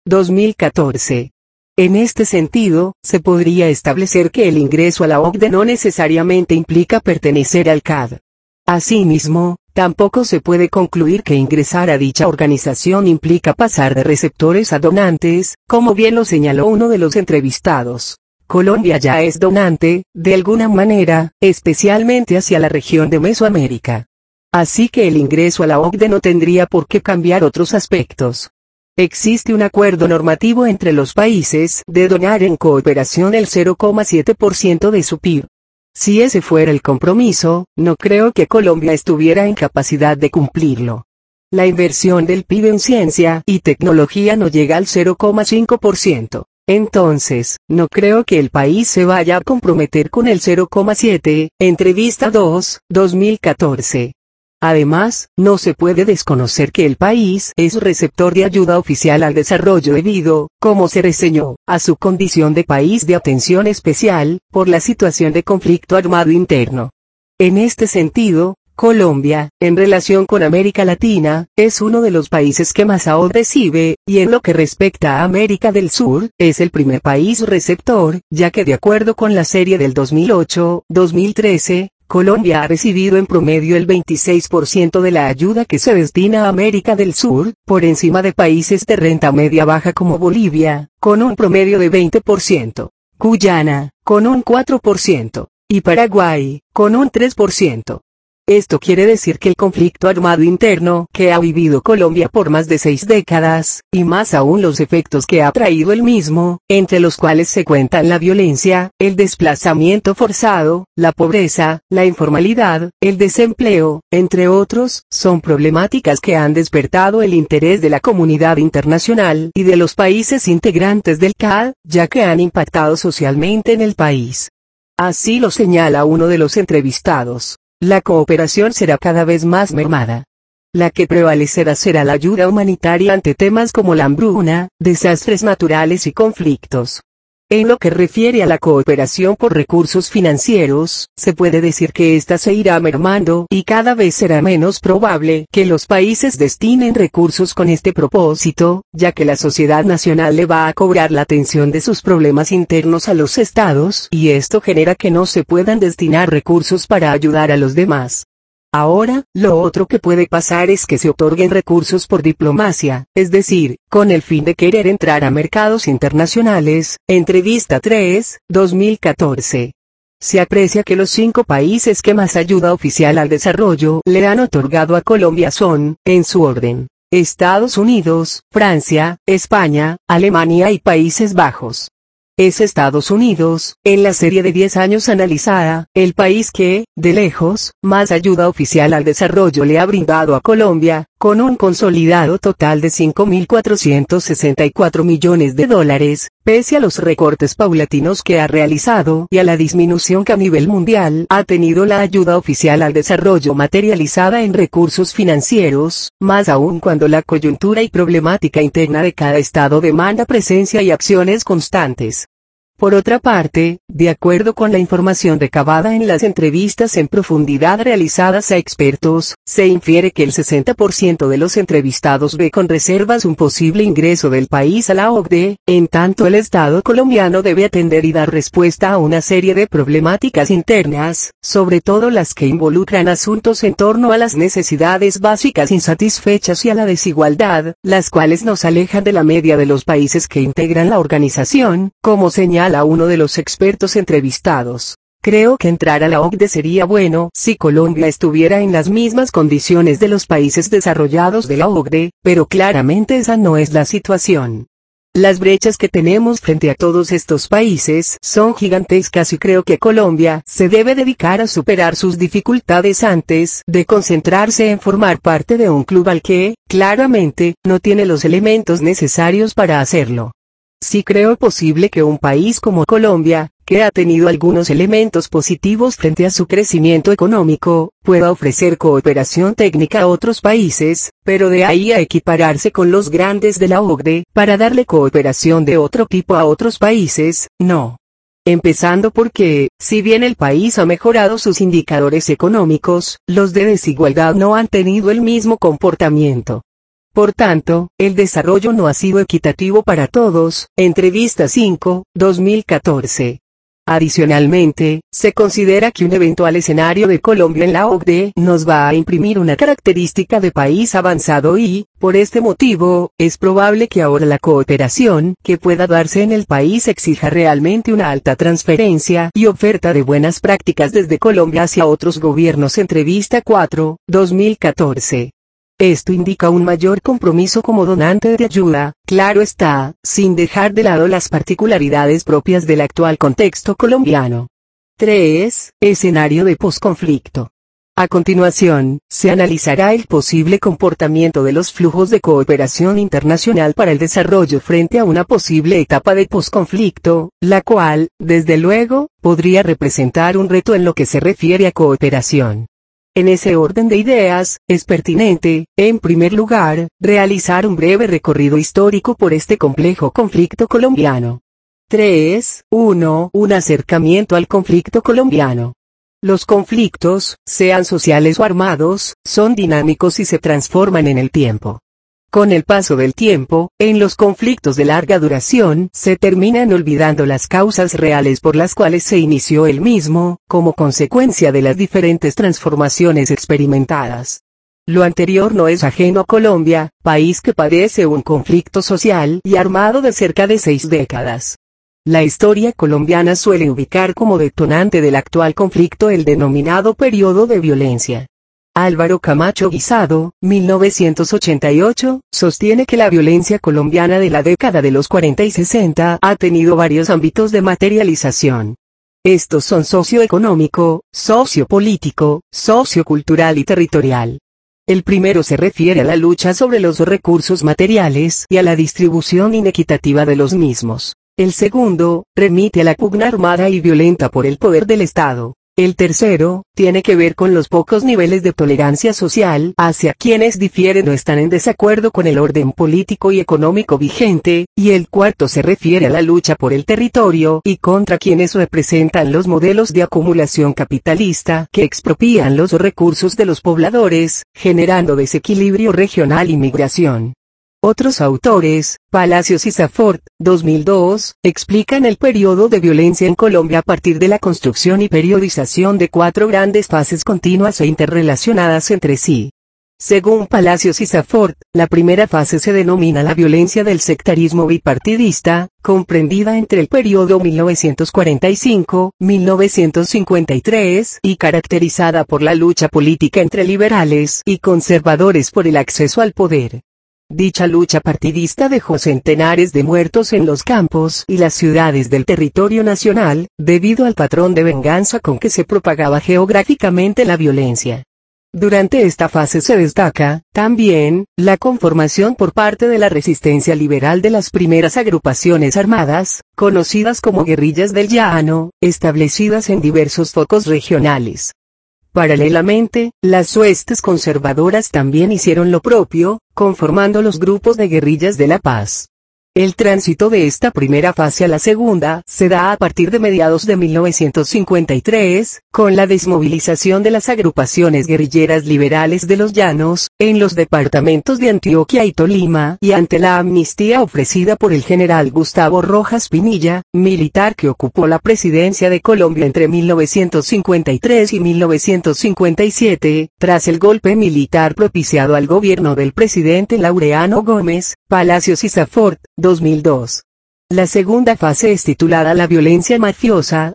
2014. En este sentido, se podría establecer que el ingreso a la OCDE no necesariamente implica pertenecer al CAD. Asimismo, tampoco se puede concluir que ingresar a dicha organización implica pasar de receptores a donantes, como bien lo señaló uno de los entrevistados. Colombia ya es donante, de alguna manera, especialmente hacia la región de Mesoamérica. Así que el ingreso a la OCDE no tendría por qué cambiar otros aspectos. Existe un acuerdo normativo entre los países de donar en cooperación el 0,7% de su PIB. Si ese fuera el compromiso, no creo que Colombia estuviera en capacidad de cumplirlo. La inversión del PIB en ciencia y tecnología no llega al 0,5%. Entonces, no creo que el país se vaya a comprometer con el 0,7%. Entrevista 2, 2014. Además, no se puede desconocer que el país es receptor de ayuda oficial al desarrollo debido, como se reseñó, a su condición de país de atención especial, por la situación de conflicto armado interno. En este sentido, Colombia, en relación con América Latina, es uno de los países que más AOD recibe, y en lo que respecta a América del Sur, es el primer país receptor, ya que de acuerdo con la serie del 2008-2013, Colombia ha recibido en promedio el 26% de la ayuda que se destina a América del Sur, por encima de países de renta media baja como Bolivia, con un promedio de 20%, Guyana, con un 4%, y Paraguay, con un 3%. Esto quiere decir que el conflicto armado interno que ha vivido Colombia por más de 6 décadas, y más aún los efectos que ha traído el mismo, entre los cuales se cuentan la violencia, el desplazamiento forzado, la pobreza, la informalidad, el desempleo, entre otros, son problemáticas que han despertado el interés de la comunidad internacional y de los países integrantes del CAD, ya que han impactado socialmente en el país. Así lo señala uno de los entrevistados. La cooperación será cada vez más mermada. La que prevalecerá será la ayuda humanitaria ante temas como la hambruna, desastres naturales y conflictos. En lo que refiere a la cooperación por recursos financieros, se puede decir que ésta se irá mermando y cada vez será menos probable que los países destinen recursos con este propósito, ya que la sociedad nacional le va a cobrar la atención de sus problemas internos a los estados y esto genera que no se puedan destinar recursos para ayudar a los demás. Ahora, lo otro que puede pasar es que se otorguen recursos por diplomacia, es decir, con el fin de querer entrar a mercados internacionales. Entrevista 3, 2014. Se aprecia que los 5 países que más ayuda oficial al desarrollo le han otorgado a Colombia son, en su orden, Estados Unidos, Francia, España, Alemania y Países Bajos. Es Estados Unidos, en la serie de 10 años analizada, el país que, de lejos, más ayuda oficial al desarrollo le ha brindado a Colombia, con un consolidado total de 5.464 millones de dólares, pese a los recortes paulatinos que ha realizado y a la disminución que a nivel mundial ha tenido la ayuda oficial al desarrollo materializada en recursos financieros, más aún cuando la coyuntura y problemática interna de cada estado demanda presencia y acciones constantes. Por otra parte, de acuerdo con la información recabada en las entrevistas en profundidad realizadas a expertos, se infiere que el 60% de los entrevistados ve con reservas un posible ingreso del país a la OCDE, en tanto el Estado colombiano debe atender y dar respuesta a una serie de problemáticas internas, sobre todo las que involucran asuntos en torno a las necesidades básicas insatisfechas y a la desigualdad, las cuales nos alejan de la media de los países que integran la organización, como señala a uno de los expertos entrevistados. Creo que entrar a la OCDE sería bueno si Colombia estuviera en las mismas condiciones de los países desarrollados de la OCDE, pero claramente esa no es la situación. Las brechas que tenemos frente a todos estos países son gigantescas y creo que Colombia se debe dedicar a superar sus dificultades antes de concentrarse en formar parte de un club al que, claramente, no tiene los elementos necesarios para hacerlo. Sí creo posible que un país como Colombia, que ha tenido algunos elementos positivos frente a su crecimiento económico, pueda ofrecer cooperación técnica a otros países, pero de ahí a equipararse con los grandes de la OCDE, para darle cooperación de otro tipo a otros países, no. Empezando porque, si bien el país ha mejorado sus indicadores económicos, los de desigualdad no han tenido el mismo comportamiento. Por tanto, el desarrollo no ha sido equitativo para todos. Entrevista 5, 2014. Adicionalmente, se considera que un eventual escenario de Colombia en la OCDE nos va a imprimir una característica de país avanzado y, por este motivo, es probable que ahora la cooperación que pueda darse en el país exija realmente una alta transferencia y oferta de buenas prácticas desde Colombia hacia otros gobiernos. Entrevista 4, 2014. Esto indica un mayor compromiso como donante de ayuda, claro está, sin dejar de lado las particularidades propias del actual contexto colombiano. 3. Escenario de posconflicto. A continuación, se analizará el posible comportamiento de los flujos de cooperación internacional para el desarrollo frente a una posible etapa de posconflicto, la cual, desde luego, podría representar un reto en lo que se refiere a cooperación. En ese orden de ideas, es pertinente, en primer lugar, realizar un breve recorrido histórico por este complejo conflicto colombiano. 3. 1. Un acercamiento al conflicto colombiano. Los conflictos, sean sociales o armados, son dinámicos y se transforman en el tiempo. Con el paso del tiempo, en los conflictos de larga duración, se terminan olvidando las causas reales por las cuales se inició el mismo, como consecuencia de las diferentes transformaciones experimentadas. Lo anterior no es ajeno a Colombia, país que padece un conflicto social y armado de cerca de 6 décadas. La historia colombiana suele ubicar como detonante del actual conflicto el denominado periodo de violencia. Álvaro Camacho Guisado, 1988, sostiene que la violencia colombiana de la década de los 40 y 60 ha tenido varios ámbitos de materialización. Estos son socioeconómico, sociopolítico, sociocultural y territorial. El primero se refiere a la lucha sobre los recursos materiales y a la distribución inequitativa de los mismos. El segundo, remite a la pugna armada y violenta por el poder del Estado. El tercero, tiene que ver con los pocos niveles de tolerancia social hacia quienes difieren o están en desacuerdo con el orden político y económico vigente, y el cuarto se refiere a la lucha por el territorio y contra quienes representan los modelos de acumulación capitalista que expropían los recursos de los pobladores, generando desequilibrio regional y migración. Otros autores, Palacios y Safort, 2002, explican el periodo de violencia en Colombia a partir de la construcción y periodización de 4 grandes fases continuas e interrelacionadas entre sí. Según Palacios y Safort, la primera fase se denomina la violencia del sectarismo bipartidista, comprendida entre el periodo 1945-1953 y caracterizada por la lucha política entre liberales y conservadores por el acceso al poder. Dicha lucha partidista dejó centenares de muertos en los campos y las ciudades del territorio nacional, debido al patrón de venganza con que se propagaba geográficamente la violencia. Durante esta fase se destaca, también, la conformación por parte de la resistencia liberal de las primeras agrupaciones armadas, conocidas como guerrillas del llano, establecidas en diversos focos regionales. Paralelamente, las huestes conservadoras también hicieron lo propio, conformando los grupos de guerrillas de la paz. El tránsito de esta primera fase a la segunda se da a partir de mediados de 1953, con la desmovilización de las agrupaciones guerrilleras liberales de los llanos, en los departamentos de Antioquia y Tolima, y ante la amnistía ofrecida por el general Gustavo Rojas Pinilla, militar que ocupó la presidencia de Colombia entre 1953 y 1957, tras el golpe militar propiciado al gobierno del presidente Laureano Gómez. Palacios y Safort, 2002. La segunda fase es titulada La violencia mafiosa,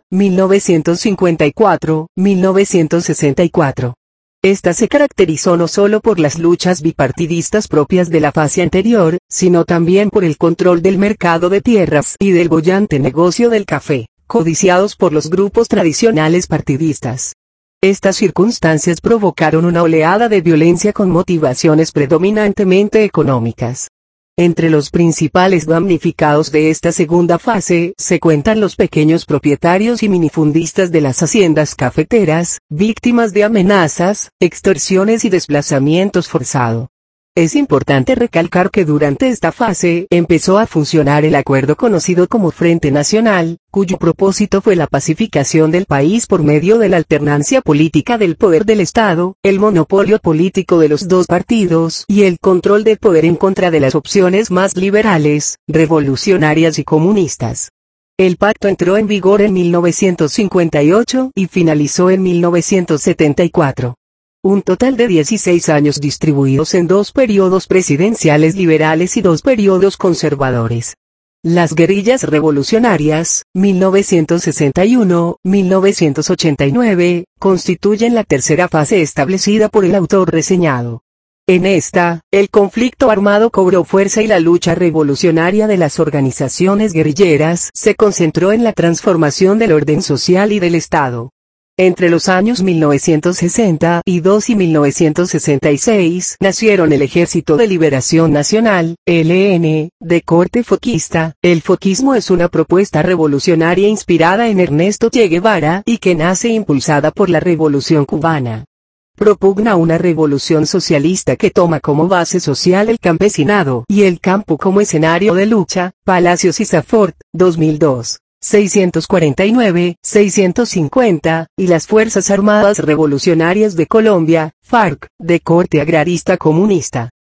1954-1964. Esta se caracterizó no solo por las luchas bipartidistas propias de la fase anterior, sino también por el control del mercado de tierras y del boyante negocio del café, codiciados por los grupos tradicionales partidistas. Estas circunstancias provocaron una oleada de violencia con motivaciones predominantemente económicas. Entre los principales damnificados de esta segunda fase se cuentan los pequeños propietarios y minifundistas de las haciendas cafeteras, víctimas de amenazas, extorsiones y desplazamientos forzados. Es importante recalcar que durante esta fase empezó a funcionar el acuerdo conocido como Frente Nacional, cuyo propósito fue la pacificación del país por medio de la alternancia política del poder del Estado, el monopolio político de los dos partidos y el control del poder en contra de las opciones más liberales, revolucionarias y comunistas. El pacto entró en vigor en 1958 y finalizó en 1974. Un total de 16 años distribuidos en 2 periodos presidenciales liberales y 2 periodos conservadores. Las guerrillas revolucionarias, 1961-1989, constituyen la tercera fase establecida por el autor reseñado. En esta, el conflicto armado cobró fuerza y la lucha revolucionaria de las organizaciones guerrilleras se concentró en la transformación del orden social y del Estado. Entre los años 1962 y 1966 nacieron el Ejército de Liberación Nacional, ELN, de corte foquista. El foquismo es una propuesta revolucionaria inspirada en Ernesto Che Guevara y que nace impulsada por la Revolución Cubana. Propugna una revolución socialista que toma como base social el campesinado y el campo como escenario de lucha. Palacios y Safort, 2002. 649, 650, y las Fuerzas Armadas Revolucionarias de Colombia, FARC, de corte agrarista comunista.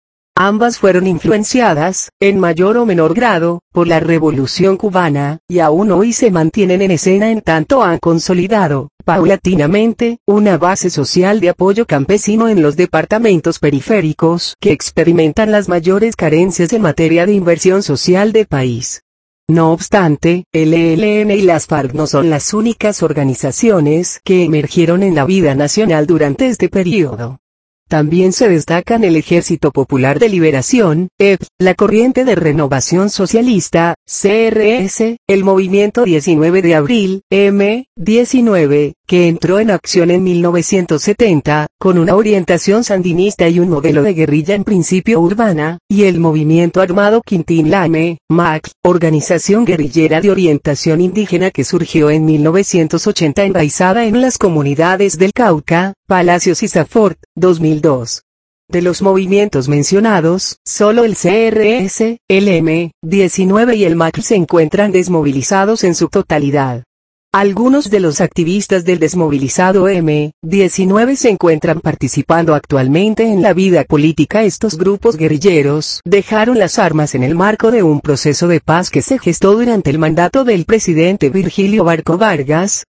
Ambas fueron influenciadas, en mayor o menor grado, por la Revolución cubana, y aún hoy se mantienen en escena en tanto han consolidado, paulatinamente, una base social de apoyo campesino en los departamentos periféricos que experimentan las mayores carencias en materia de inversión social del país. No obstante, el ELN y las FARC no son las únicas organizaciones que emergieron en la vida nacional durante este periodo. También se destacan el Ejército Popular de Liberación, EP, la Corriente de Renovación Socialista, CRS, el Movimiento 19 de Abril, M19, que entró en acción en 1970, con una orientación sandinista y un modelo de guerrilla en principio urbana, y el Movimiento Armado Quintín Lame, MAC, organización guerrillera de orientación indígena que surgió en 1980 enraizada en las comunidades del Cauca, Palacios y Zafort, 2002. De los movimientos mencionados, solo el CRS, el M19 y el MAC se encuentran desmovilizados en su totalidad. Algunos de los activistas del desmovilizado M19 se encuentran participando actualmente en la vida política. Estos grupos guerrilleros dejaron las armas en el marco de un proceso de paz que se gestó durante el mandato del presidente Virgilio Barco Vargas,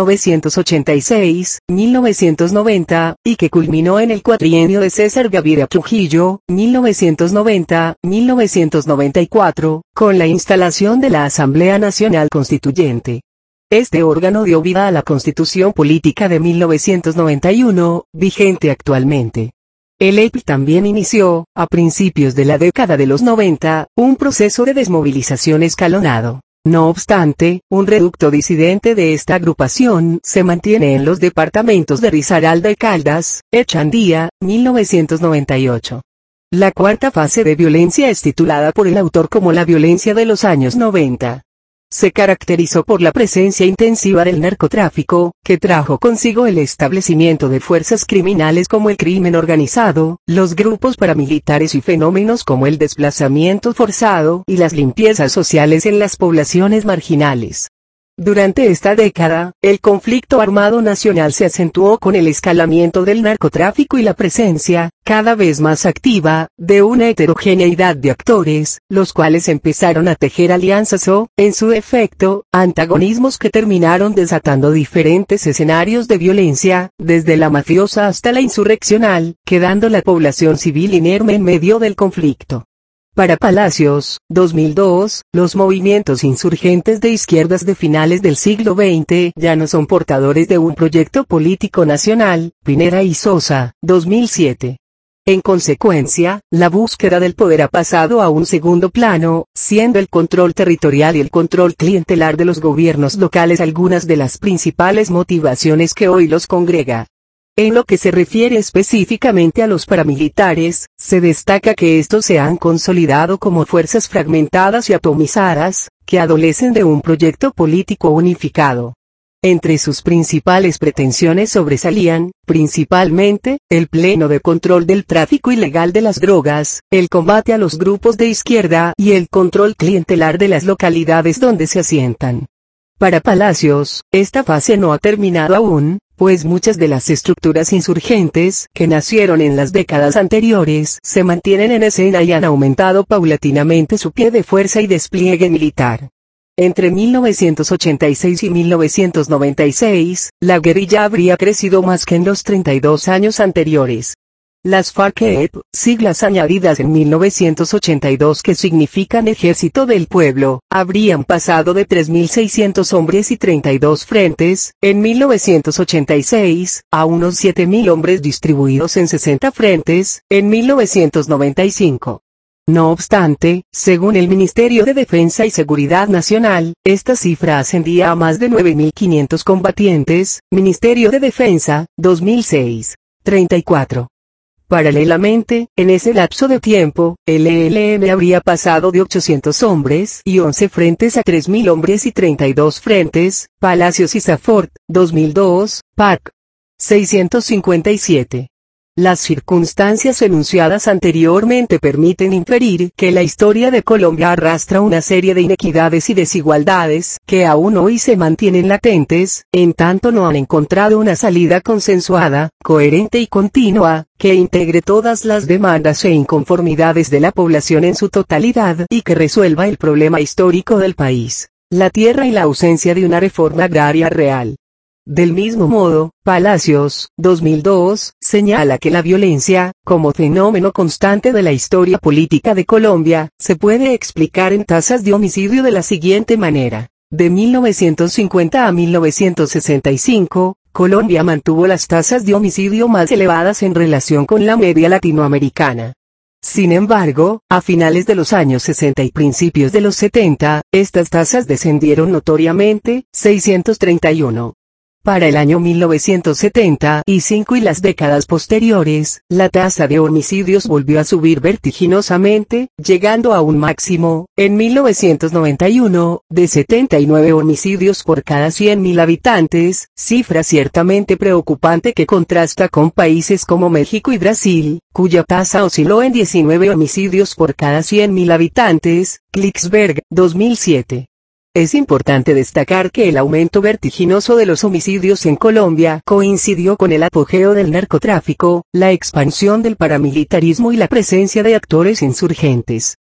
1986-1990, y que culminó en el cuatrienio de César Gaviria Trujillo, 1990-1994, con la instalación de la Asamblea Nacional Constituyente. Este órgano dio vida a la Constitución Política de 1991, vigente actualmente. El EP también inició, a principios de la década de los 90, un proceso de desmovilización escalonado. No obstante, un reducto disidente de esta agrupación se mantiene en los departamentos de Risaralda y Caldas, Echandía, 1998. La cuarta fase de violencia es titulada por el autor como la violencia de los años 90. Se caracterizó por la presencia intensiva del narcotráfico, que trajo consigo el establecimiento de fuerzas criminales como el crimen organizado, los grupos paramilitares y fenómenos como el desplazamiento forzado y las limpiezas sociales en las poblaciones marginales. Durante esta década, el conflicto armado nacional se acentuó con el escalamiento del narcotráfico y la presencia, cada vez más activa, de una heterogeneidad de actores, los cuales empezaron a tejer alianzas o, en su efecto, antagonismos que terminaron desatando diferentes escenarios de violencia, desde la mafiosa hasta la insurreccional, quedando la población civil inerme en medio del conflicto. Para Palacios, 2002, los movimientos insurgentes de izquierdas de finales del siglo XX ya no son portadores de un proyecto político nacional, Pinera y Sosa, 2007. En consecuencia, la búsqueda del poder ha pasado a un segundo plano, siendo el control territorial y el control clientelar de los gobiernos locales algunas de las principales motivaciones que hoy los congrega. En lo que se refiere específicamente a los paramilitares, se destaca que estos se han consolidado como fuerzas fragmentadas y atomizadas, que adolecen de un proyecto político unificado. Entre sus principales pretensiones sobresalían, principalmente, el pleno de control del tráfico ilegal de las drogas, el combate a los grupos de izquierda y el control clientelar de las localidades donde se asientan. Para Palacios, esta fase no ha terminado aún, pues muchas de las estructuras insurgentes que nacieron en las décadas anteriores se mantienen en escena y han aumentado paulatinamente su pie de fuerza y despliegue militar. Entre 1986 y 1996, la guerrilla habría crecido más que en los 32 años anteriores. Las FARC-EP, siglas añadidas en 1982 que significan Ejército del Pueblo, habrían pasado de 3.600 hombres y 32 frentes, en 1986, a unos 7.000 hombres distribuidos en 60 frentes, en 1995. No obstante, según el Ministerio de Defensa y Seguridad Nacional, esta cifra ascendía a más de 9.500 combatientes, Ministerio de Defensa, 2006. 34. Paralelamente, en ese lapso de tiempo, el ELN habría pasado de 800 hombres y 11 frentes a 3.000 hombres y 32 frentes, Palacios y Zafort, 2002, PAC. 657. Las circunstancias enunciadas anteriormente permiten inferir que la historia de Colombia arrastra una serie de inequidades y desigualdades que aún hoy se mantienen latentes, en tanto no han encontrado una salida consensuada, coherente y continua, que integre todas las demandas e inconformidades de la población en su totalidad y que resuelva el problema histórico del país, la tierra y la ausencia de una reforma agraria real. Del mismo modo, Palacios, 2002, señala que la violencia, como fenómeno constante de la historia política de Colombia, se puede explicar en tasas de homicidio de la siguiente manera. De 1950 a 1965, Colombia mantuvo las tasas de homicidio más elevadas en relación con la media latinoamericana. Sin embargo, a finales de los años 60 y principios de los 70, estas tasas descendieron notoriamente, 631. Para el año 1975 y las décadas posteriores, la tasa de homicidios volvió a subir vertiginosamente, llegando a un máximo, en 1991, de 79 homicidios por cada 100.000 habitantes, cifra ciertamente preocupante que contrasta con países como México y Brasil, cuya tasa osciló en 19 homicidios por cada 100.000 habitantes, Klicksberg, 2007. Es importante destacar que el aumento vertiginoso de los homicidios en Colombia coincidió con el apogeo del narcotráfico, la expansión del paramilitarismo y la presencia de actores insurgentes.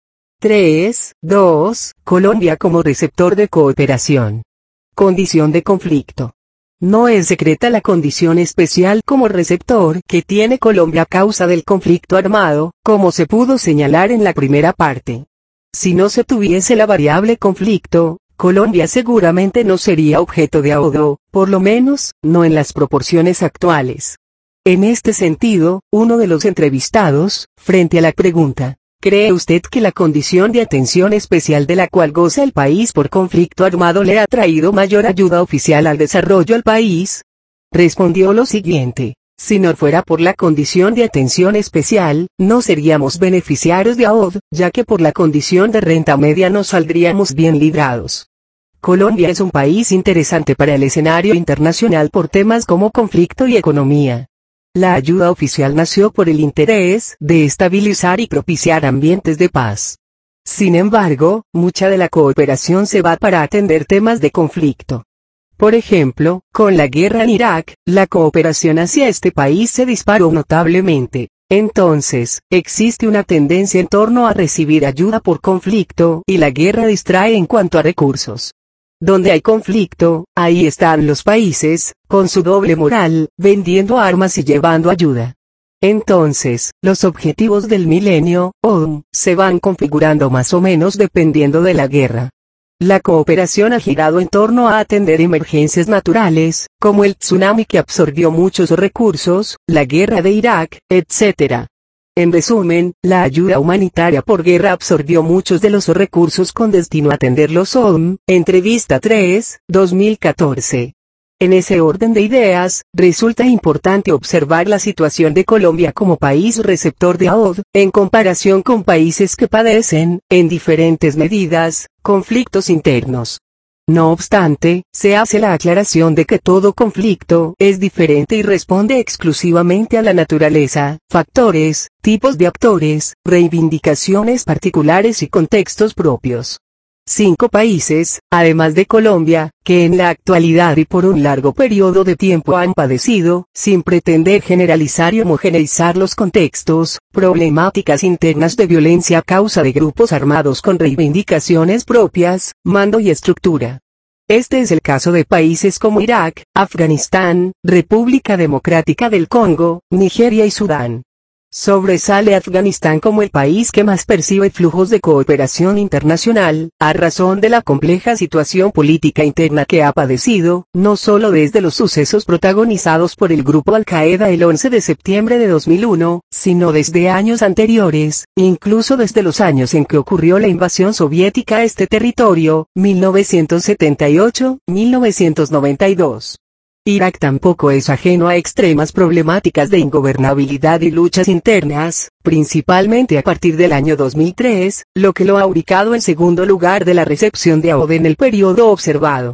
3.2. Colombia como receptor de cooperación. Condición de conflicto. No es secreta la condición especial como receptor que tiene Colombia a causa del conflicto armado, como se pudo señalar en la primera parte. Si no se tuviese la variable conflicto, Colombia seguramente no sería objeto de ahogado, por lo menos, no en las proporciones actuales. En este sentido, uno de los entrevistados, frente a la pregunta, ¿cree usted que la condición de atención especial de la cual goza el país por conflicto armado le ha traído mayor ayuda oficial al desarrollo al país? Respondió lo siguiente. Si no fuera por la condición de atención especial, no seríamos beneficiarios de AOD, ya que por la condición de renta media no saldríamos bien librados. Colombia es un país interesante para el escenario internacional por temas como conflicto y economía. La ayuda oficial nació por el interés de estabilizar y propiciar ambientes de paz. Sin embargo, mucha de la cooperación se va para atender temas de conflicto. Por ejemplo, con la guerra en Irak, la cooperación hacia este país se disparó notablemente. Entonces, existe una tendencia en torno a recibir ayuda por conflicto, y la guerra distrae en cuanto a recursos. Donde hay conflicto, ahí están los países, con su doble moral, vendiendo armas y llevando ayuda. Entonces, los objetivos del milenio, ODM, se van configurando más o menos dependiendo de la guerra. La cooperación ha girado en torno a atender emergencias naturales, como el tsunami que absorbió muchos recursos, la guerra de Irak, etc. En resumen, la ayuda humanitaria por guerra absorbió muchos de los recursos con destino a atender los ODM, entrevista 3, 2014. En ese orden de ideas, resulta importante observar la situación de Colombia como país receptor de AOD, en comparación con países que padecen, en diferentes medidas, conflictos internos. No obstante, se hace la aclaración de que todo conflicto es diferente y responde exclusivamente a la naturaleza, factores, tipos de actores, reivindicaciones particulares y contextos propios. 5 países, además de Colombia, que en la actualidad y por un largo periodo de tiempo han padecido, sin pretender generalizar y homogeneizar los contextos, problemáticas internas de violencia a causa de grupos armados con reivindicaciones propias, mando y estructura. Este es el caso de países como Irak, Afganistán, República Democrática del Congo, Nigeria y Sudán. Sobresale Afganistán como el país que más percibe flujos de cooperación internacional, a razón de la compleja situación política interna que ha padecido, no solo desde los sucesos protagonizados por el grupo Al-Qaeda el 11 de septiembre de 2001, sino desde años anteriores, incluso desde los años en que ocurrió la invasión soviética a este territorio, 1978-1992. Irak tampoco es ajeno a extremas problemáticas de ingobernabilidad y luchas internas, principalmente a partir del año 2003, lo que lo ha ubicado en segundo lugar de la recepción de AOD en el periodo observado.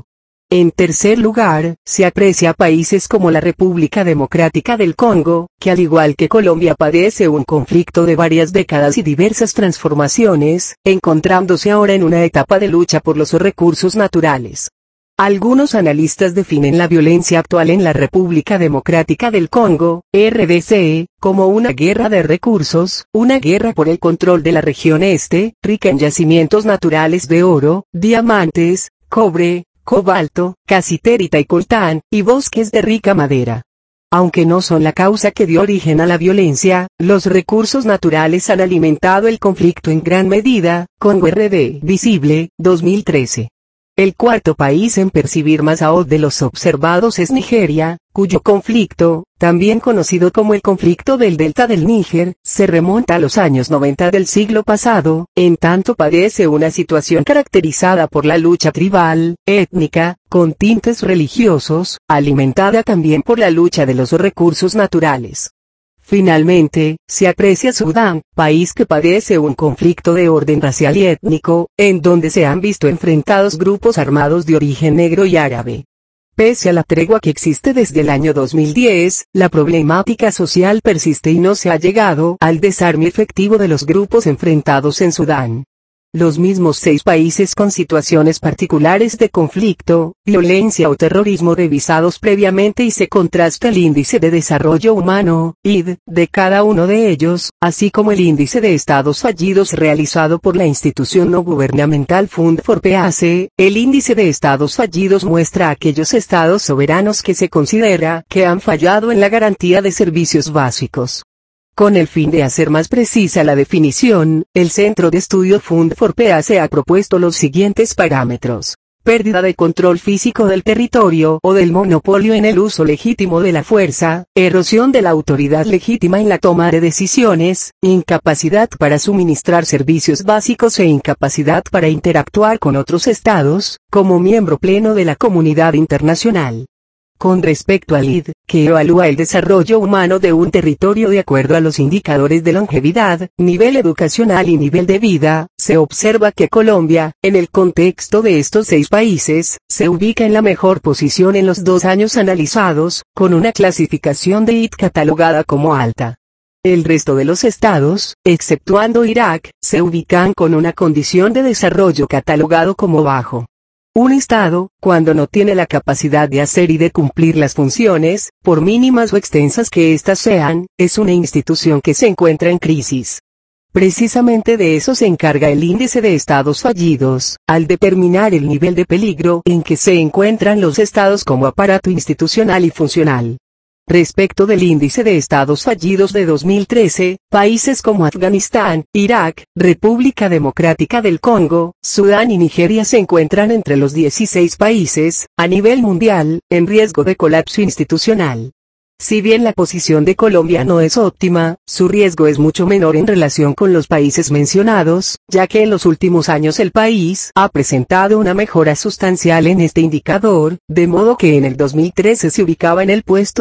En tercer lugar, se aprecia a países como la República Democrática del Congo, que al igual que Colombia padece un conflicto de varias décadas y diversas transformaciones, encontrándose ahora en una etapa de lucha por los recursos naturales. Algunos analistas definen la violencia actual en la República Democrática del Congo, RDC, como una guerra de recursos, una guerra por el control de la región este, rica en yacimientos naturales de oro, diamantes, cobre, cobalto, casiterita y coltán, y bosques de rica madera. Aunque no son la causa que dio origen a la violencia, los recursos naturales han alimentado el conflicto en gran medida. Congo RD Visible, 2013. El cuarto país en percibir más AOD de los observados es Nigeria, cuyo conflicto, también conocido como el conflicto del Delta del Níger, se remonta a los años 90 del siglo pasado, en tanto padece una situación caracterizada por la lucha tribal, étnica, con tintes religiosos, alimentada también por la lucha de los recursos naturales. Finalmente, se aprecia Sudán, país que padece un conflicto de orden racial y étnico, en donde se han visto enfrentados grupos armados de origen negro y árabe. Pese a la tregua que existe desde el año 2010, la problemática social persiste y no se ha llegado al desarme efectivo de los grupos enfrentados en Sudán. Los mismos 6 países con situaciones particulares de conflicto, violencia o terrorismo revisados previamente y se contrasta el Índice de Desarrollo Humano, ID, de cada uno de ellos, así como el Índice de Estados Fallidos realizado por la institución no gubernamental Fund for Peace. El Índice de Estados Fallidos muestra a aquellos estados soberanos que se considera que han fallado en la garantía de servicios básicos. Con el fin de hacer más precisa la definición, el Centro de Estudio Fund for Peace ha propuesto los siguientes parámetros: pérdida de control físico del territorio o del monopolio en el uso legítimo de la fuerza, erosión de la autoridad legítima en la toma de decisiones, incapacidad para suministrar servicios básicos e incapacidad para interactuar con otros estados, como miembro pleno de la comunidad internacional. Con respecto al ID, que evalúa el desarrollo humano de un territorio de acuerdo a los indicadores de longevidad, nivel educacional y nivel de vida, se observa que Colombia, en el contexto de estos 6 países, se ubica en la mejor posición en los 2 años analizados, con una clasificación de ID catalogada como alta. El resto de los estados, exceptuando Irak, se ubican con una condición de desarrollo catalogado como bajo. Un Estado, cuando no tiene la capacidad de hacer y de cumplir las funciones, por mínimas o extensas que éstas sean, es una institución que se encuentra en crisis. Precisamente de eso se encarga el Índice de Estados Fallidos, al determinar el nivel de peligro en que se encuentran los estados como aparato institucional y funcional. Respecto del Índice de Estados Fallidos de 2013, países como Afganistán, Irak, República Democrática del Congo, Sudán y Nigeria se encuentran entre los 16 países, a nivel mundial, en riesgo de colapso institucional. Si bien la posición de Colombia no es óptima, su riesgo es mucho menor en relación con los países mencionados, ya que en los últimos años el país ha presentado una mejora sustancial en este indicador, de modo que en el 2013 se ubicaba en el puesto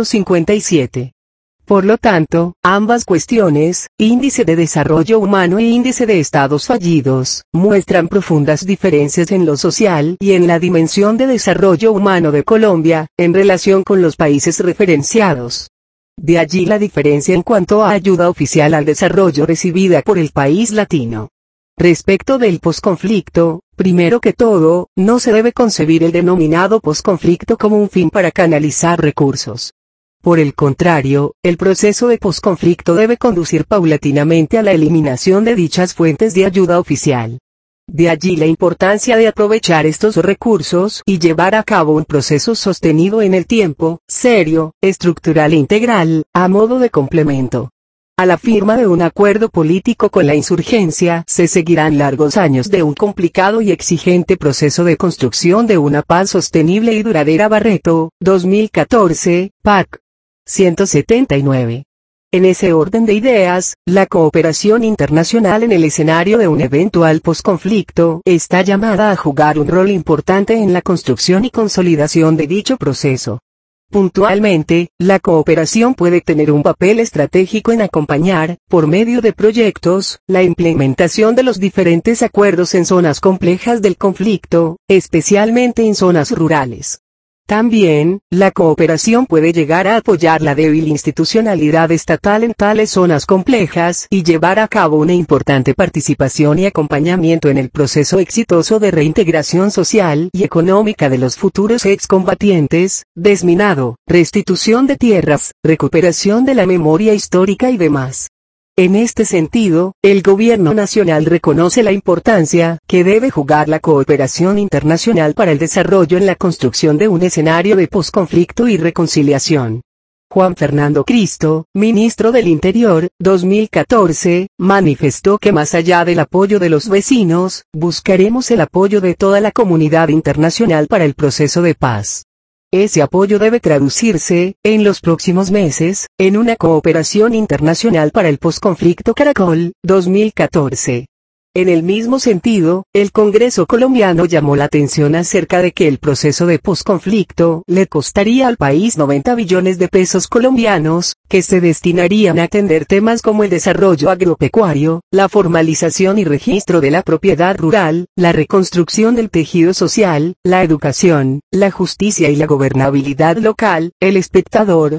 57. Por lo tanto, ambas cuestiones, índice de desarrollo humano e índice de estados fallidos, muestran profundas diferencias en lo social y en la dimensión de desarrollo humano de Colombia, en relación con los países referenciados. De allí la diferencia en cuanto a ayuda oficial al desarrollo recibida por el país latino. Respecto del posconflicto, primero que todo, no se debe concebir el denominado posconflicto como un fin para canalizar recursos. Por el contrario, el proceso de posconflicto debe conducir paulatinamente a la eliminación de dichas fuentes de ayuda oficial. De allí la importancia de aprovechar estos recursos y llevar a cabo un proceso sostenido en el tiempo, serio, estructural e integral, a modo de complemento. A la firma de un acuerdo político con la insurgencia se seguirán largos años de un complicado y exigente proceso de construcción de una paz sostenible y duradera. Barreto, 2014, PAC 179. En ese orden de ideas, la cooperación internacional en el escenario de un eventual posconflicto está llamada a jugar un rol importante en la construcción y consolidación de dicho proceso. Puntualmente, la cooperación puede tener un papel estratégico en acompañar, por medio de proyectos, la implementación de los diferentes acuerdos en zonas complejas del conflicto, especialmente en zonas rurales. También, la cooperación puede llegar a apoyar la débil institucionalidad estatal en tales zonas complejas y llevar a cabo una importante participación y acompañamiento en el proceso exitoso de reintegración social y económica de los futuros excombatientes, desminado, restitución de tierras, recuperación de la memoria histórica y demás. En este sentido, el Gobierno Nacional reconoce la importancia que debe jugar la cooperación internacional para el desarrollo en la construcción de un escenario de posconflicto y reconciliación. Juan Fernando Cristo, ministro del Interior, 2014, manifestó que más allá del apoyo de los vecinos, buscaremos el apoyo de toda la comunidad internacional para el proceso de paz. Ese apoyo debe traducirse, en los próximos meses, en una cooperación internacional para el posconflicto Caracol, 2014. En el mismo sentido, el Congreso colombiano llamó la atención acerca de que el proceso de posconflicto le costaría al país 90 billones de pesos colombianos, que se destinarían a atender temas como el desarrollo agropecuario, la formalización y registro de la propiedad rural, la reconstrucción del tejido social, la educación, la justicia y la gobernabilidad local. El Espectador,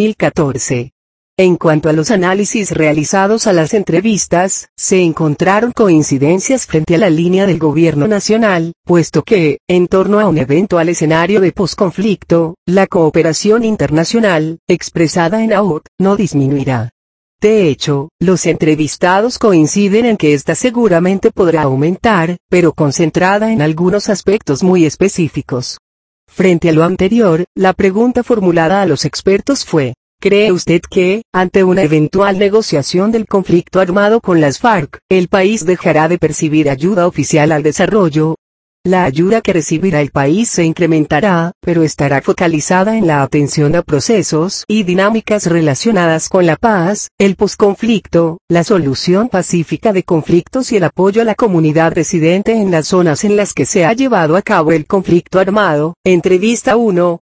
2014. En cuanto a los análisis realizados a las entrevistas, se encontraron coincidencias frente a la línea del Gobierno Nacional, puesto que, en torno a un eventual escenario de posconflicto, la cooperación internacional, expresada en AUD, no disminuirá. De hecho, los entrevistados coinciden en que esta seguramente podrá aumentar, pero concentrada en algunos aspectos muy específicos. Frente a lo anterior, la pregunta formulada a los expertos fue: ¿cree usted que, ante una eventual negociación del conflicto armado con las FARC, el país dejará de percibir ayuda oficial al desarrollo? La ayuda que recibirá el país se incrementará, pero estará focalizada en la atención a procesos y dinámicas relacionadas con la paz, el posconflicto, la solución pacífica de conflictos y el apoyo a la comunidad residente en las zonas en las que se ha llevado a cabo el conflicto armado. Entrevista 1,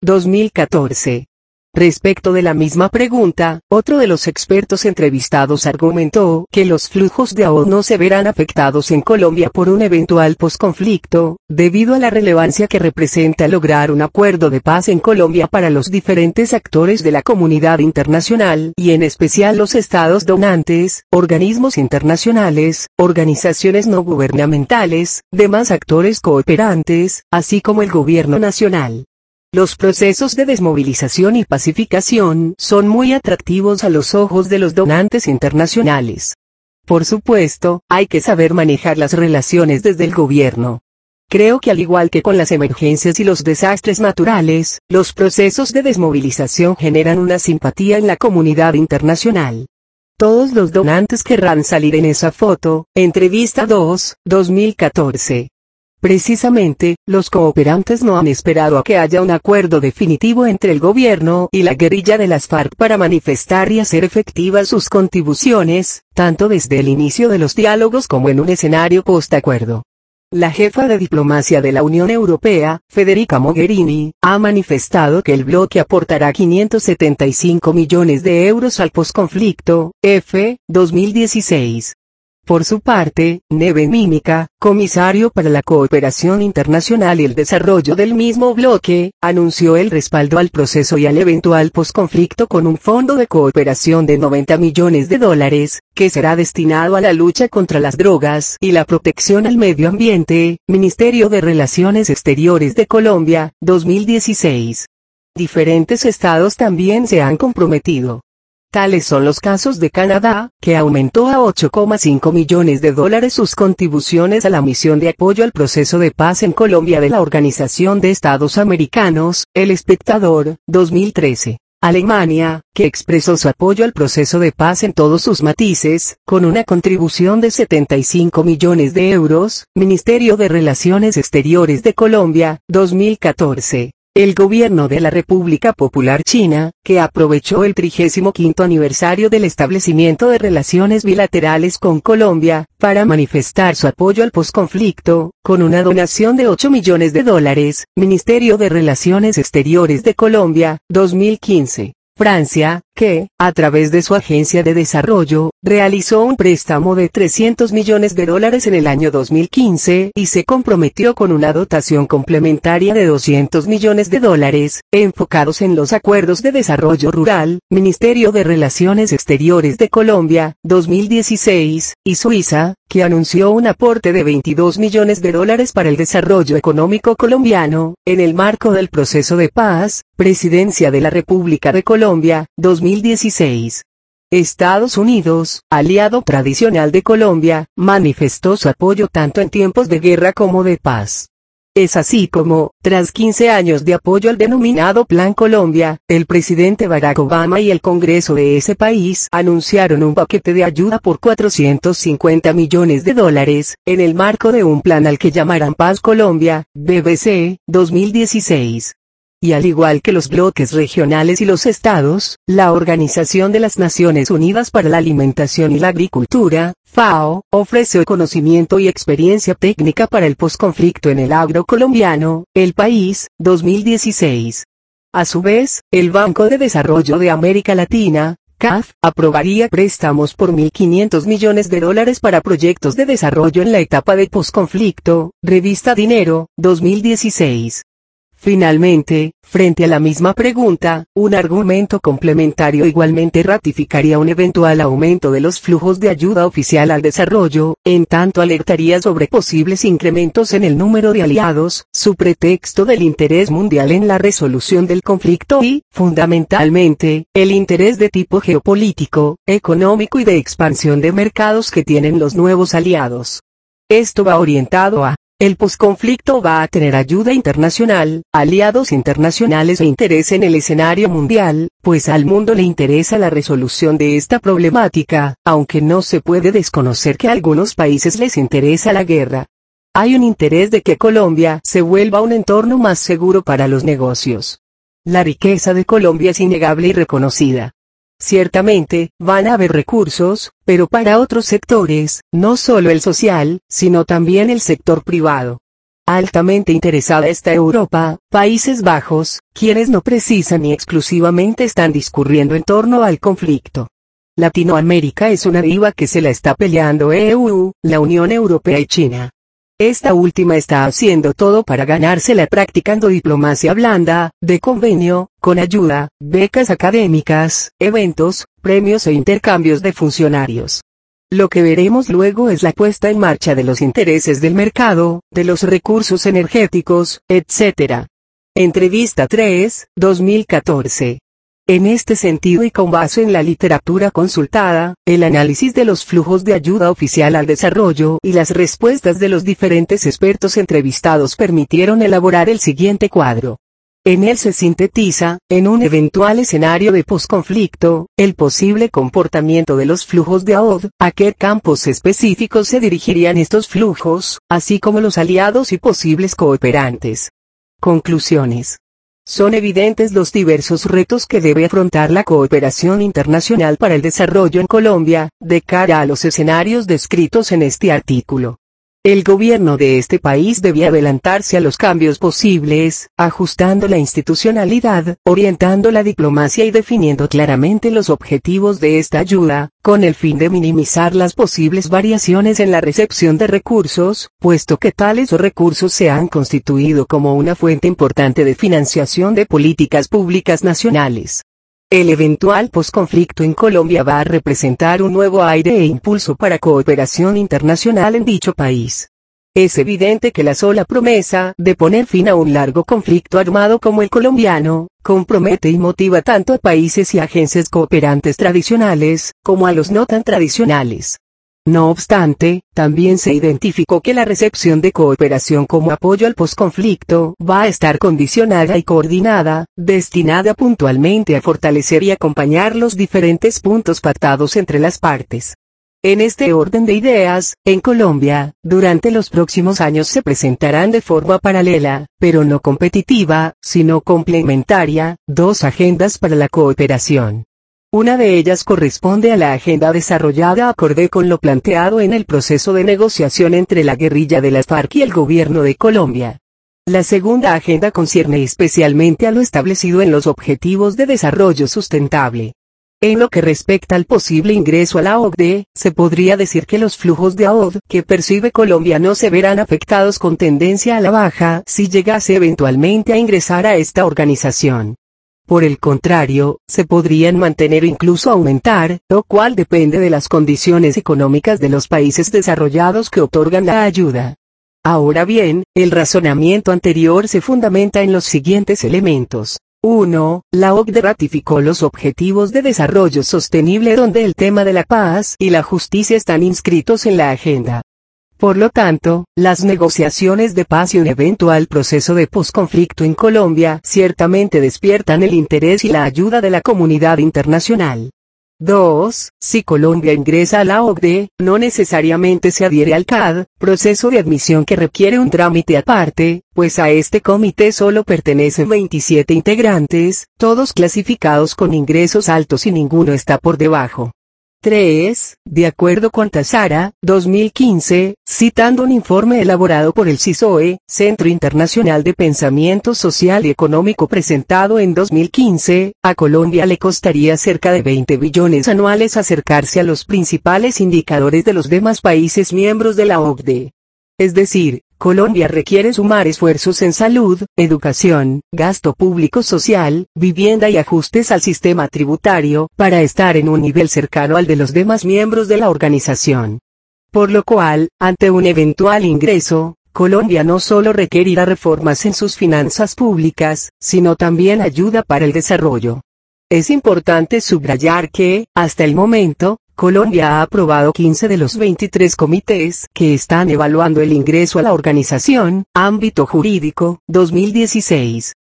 2014. Respecto de la misma pregunta, otro de los expertos entrevistados argumentó que los flujos de AUD no se verán afectados en Colombia por un eventual posconflicto, debido a la relevancia que representa lograr un acuerdo de paz en Colombia para los diferentes actores de la comunidad internacional y en especial los estados donantes, organismos internacionales, organizaciones no gubernamentales, demás actores cooperantes, así como el Gobierno Nacional. Los procesos de desmovilización y pacificación son muy atractivos a los ojos de los donantes internacionales. Por supuesto, hay que saber manejar las relaciones desde el gobierno. Creo que al igual que con las emergencias y los desastres naturales, los procesos de desmovilización generan una simpatía en la comunidad internacional. Todos los donantes querrán salir en esa foto. Entrevista 2, 2014. Precisamente, los cooperantes no han esperado a que haya un acuerdo definitivo entre el gobierno y la guerrilla de las FARC para manifestar y hacer efectivas sus contribuciones, tanto desde el inicio de los diálogos como en un escenario post-acuerdo. La jefa de diplomacia de la Unión Europea, Federica Mogherini, ha manifestado que el bloque aportará 575 millones de euros al posconflicto, 2016. Por su parte, Neven Mímica, comisario para la cooperación internacional y el desarrollo del mismo bloque, anunció el respaldo al proceso y al eventual posconflicto con un fondo de cooperación de 90 millones de dólares, que será destinado a la lucha contra las drogas y la protección al medio ambiente. Ministerio de Relaciones Exteriores de Colombia, 2016. Diferentes estados también se han comprometido. Tales son los casos de Canadá, que aumentó a 8,5 millones de dólares sus contribuciones a la misión de apoyo al proceso de paz en Colombia de la Organización de Estados Americanos. El Espectador, 2013. Alemania, que expresó su apoyo al proceso de paz en todos sus matices, con una contribución de 75 millones de euros. Ministerio de Relaciones Exteriores de Colombia, 2014. El gobierno de la República Popular China, que aprovechó el 35º aniversario del establecimiento de relaciones bilaterales con Colombia, para manifestar su apoyo al posconflicto, con una donación de $8 millones, Ministerio de Relaciones Exteriores de Colombia, 2015. Francia, que, a través de su agencia de desarrollo, realizó un préstamo de $300 millones en el año 2015 y se comprometió con una dotación complementaria de $200 millones, enfocados en los acuerdos de desarrollo rural, Ministerio de Relaciones Exteriores de Colombia, 2016, y Suiza, que anunció un aporte de $22 millones para el desarrollo económico colombiano, en el marco del proceso de paz, Presidencia de la República de Colombia, 2016. Estados Unidos, aliado tradicional de Colombia, manifestó su apoyo tanto en tiempos de guerra como de paz. Es así como, tras 15 años de apoyo al denominado Plan Colombia, el presidente Barack Obama y el Congreso de ese país anunciaron un paquete de ayuda por $450 millones, en el marco de un plan al que llamarán Paz Colombia, BBC, 2016. Y al igual que los bloques regionales y los estados, la Organización de las Naciones Unidas para la Alimentación y la Agricultura, FAO, ofrece conocimiento y experiencia técnica para el posconflicto en el agro colombiano, El País, 2016. A su vez, el Banco de Desarrollo de América Latina, CAF, aprobaría préstamos por $1.500 millones para proyectos de desarrollo en la etapa de posconflicto, Revista Dinero, 2016. Finalmente, frente a la misma pregunta, un argumento complementario igualmente ratificaría un eventual aumento de los flujos de ayuda oficial al desarrollo, en tanto alertaría sobre posibles incrementos en el número de aliados, su pretexto del interés mundial en la resolución del conflicto y, fundamentalmente, el interés de tipo geopolítico, económico y de expansión de mercados que tienen los nuevos aliados. Esto va orientado a el posconflicto va a tener ayuda internacional, aliados internacionales e interés en el escenario mundial, pues al mundo le interesa la resolución de esta problemática, aunque no se puede desconocer que a algunos países les interesa la guerra. Hay un interés de que Colombia se vuelva un entorno más seguro para los negocios. La riqueza de Colombia es innegable y reconocida. Ciertamente, van a haber recursos, pero para otros sectores, no solo el social, sino también el sector privado. Altamente interesada está Europa, Países Bajos, quienes no precisan ni exclusivamente están discurriendo en torno al conflicto. Latinoamérica es una diva que se la está peleando EU, la Unión Europea y China. Esta última está haciendo todo para ganársela practicando diplomacia blanda, de convenio, con ayuda, becas académicas, eventos, premios e intercambios de funcionarios. Lo que veremos luego es la puesta en marcha de los intereses del mercado, de los recursos energéticos, etc. Entrevista 3, 2014. En este sentido y con base en la literatura consultada, el análisis de los flujos de ayuda oficial al desarrollo y las respuestas de los diferentes expertos entrevistados permitieron elaborar el siguiente cuadro. En él se sintetiza, en un eventual escenario de posconflicto, el posible comportamiento de los flujos de AOD, a qué campos específicos se dirigirían estos flujos, así como los aliados y posibles cooperantes. Conclusiones. Son evidentes los diversos retos que debe afrontar la cooperación internacional para el desarrollo en Colombia, de cara a los escenarios descritos en este artículo. El gobierno de este país debía adelantarse a los cambios posibles, ajustando la institucionalidad, orientando la diplomacia y definiendo claramente los objetivos de esta ayuda, con el fin de minimizar las posibles variaciones en la recepción de recursos, puesto que tales recursos se han constituido como una fuente importante de financiación de políticas públicas nacionales. El eventual posconflicto en Colombia va a representar un nuevo aire e impulso para cooperación internacional en dicho país. Es evidente que la sola promesa de poner fin a un largo conflicto armado como el colombiano, compromete y motiva tanto a países y agencias cooperantes tradicionales, como a los no tan tradicionales. No obstante, también se identificó que la recepción de cooperación como apoyo al posconflicto va a estar condicionada y coordinada, destinada puntualmente a fortalecer y acompañar los diferentes puntos pactados entre las partes. En este orden de ideas, en Colombia, durante los próximos años se presentarán de forma paralela, pero no competitiva, sino complementaria, dos agendas para la cooperación. Una de ellas corresponde a la agenda desarrollada acorde con lo planteado en el proceso de negociación entre la guerrilla de las FARC y el gobierno de Colombia. La segunda agenda concierne especialmente a lo establecido en los Objetivos de Desarrollo Sustentable. En lo que respecta al posible ingreso a la OCDE, se podría decir que los flujos de AOD que percibe Colombia no se verán afectados con tendencia a la baja si llegase eventualmente a ingresar a esta organización. Por el contrario, se podrían mantener o incluso aumentar, lo cual depende de las condiciones económicas de los países desarrollados que otorgan la ayuda. Ahora bien, el razonamiento anterior se fundamenta en los siguientes elementos. 1. La OCDE ratificó los Objetivos de Desarrollo Sostenible donde el tema de la paz y la justicia están inscritos en la agenda. Por lo tanto, las negociaciones de paz y un eventual proceso de posconflicto en Colombia ciertamente despiertan el interés y la ayuda de la comunidad internacional. 2. Si Colombia ingresa a la OCDE, no necesariamente se adhiere al CAD, proceso de admisión que requiere un trámite aparte, pues a este comité solo pertenecen 27 integrantes, todos clasificados con ingresos altos y ninguno está por debajo. 3. De acuerdo con Tazara, 2015, citando un informe elaborado por el CISOE, Centro Internacional de Pensamiento Social y Económico presentado en 2015, a Colombia le costaría cerca de 20 billones anuales acercarse a los principales indicadores de los demás países miembros de la OCDE. Es decir, Colombia requiere sumar esfuerzos en salud, educación, gasto público social, vivienda y ajustes al sistema tributario, para estar en un nivel cercano al de los demás miembros de la organización. Por lo cual, ante un eventual ingreso, Colombia no solo requerirá reformas en sus finanzas públicas, sino también ayuda para el desarrollo. Es importante subrayar que, hasta el momento, Colombia ha aprobado 15 de los 23 comités que están evaluando el ingreso a la organización, ámbito jurídico, 2016.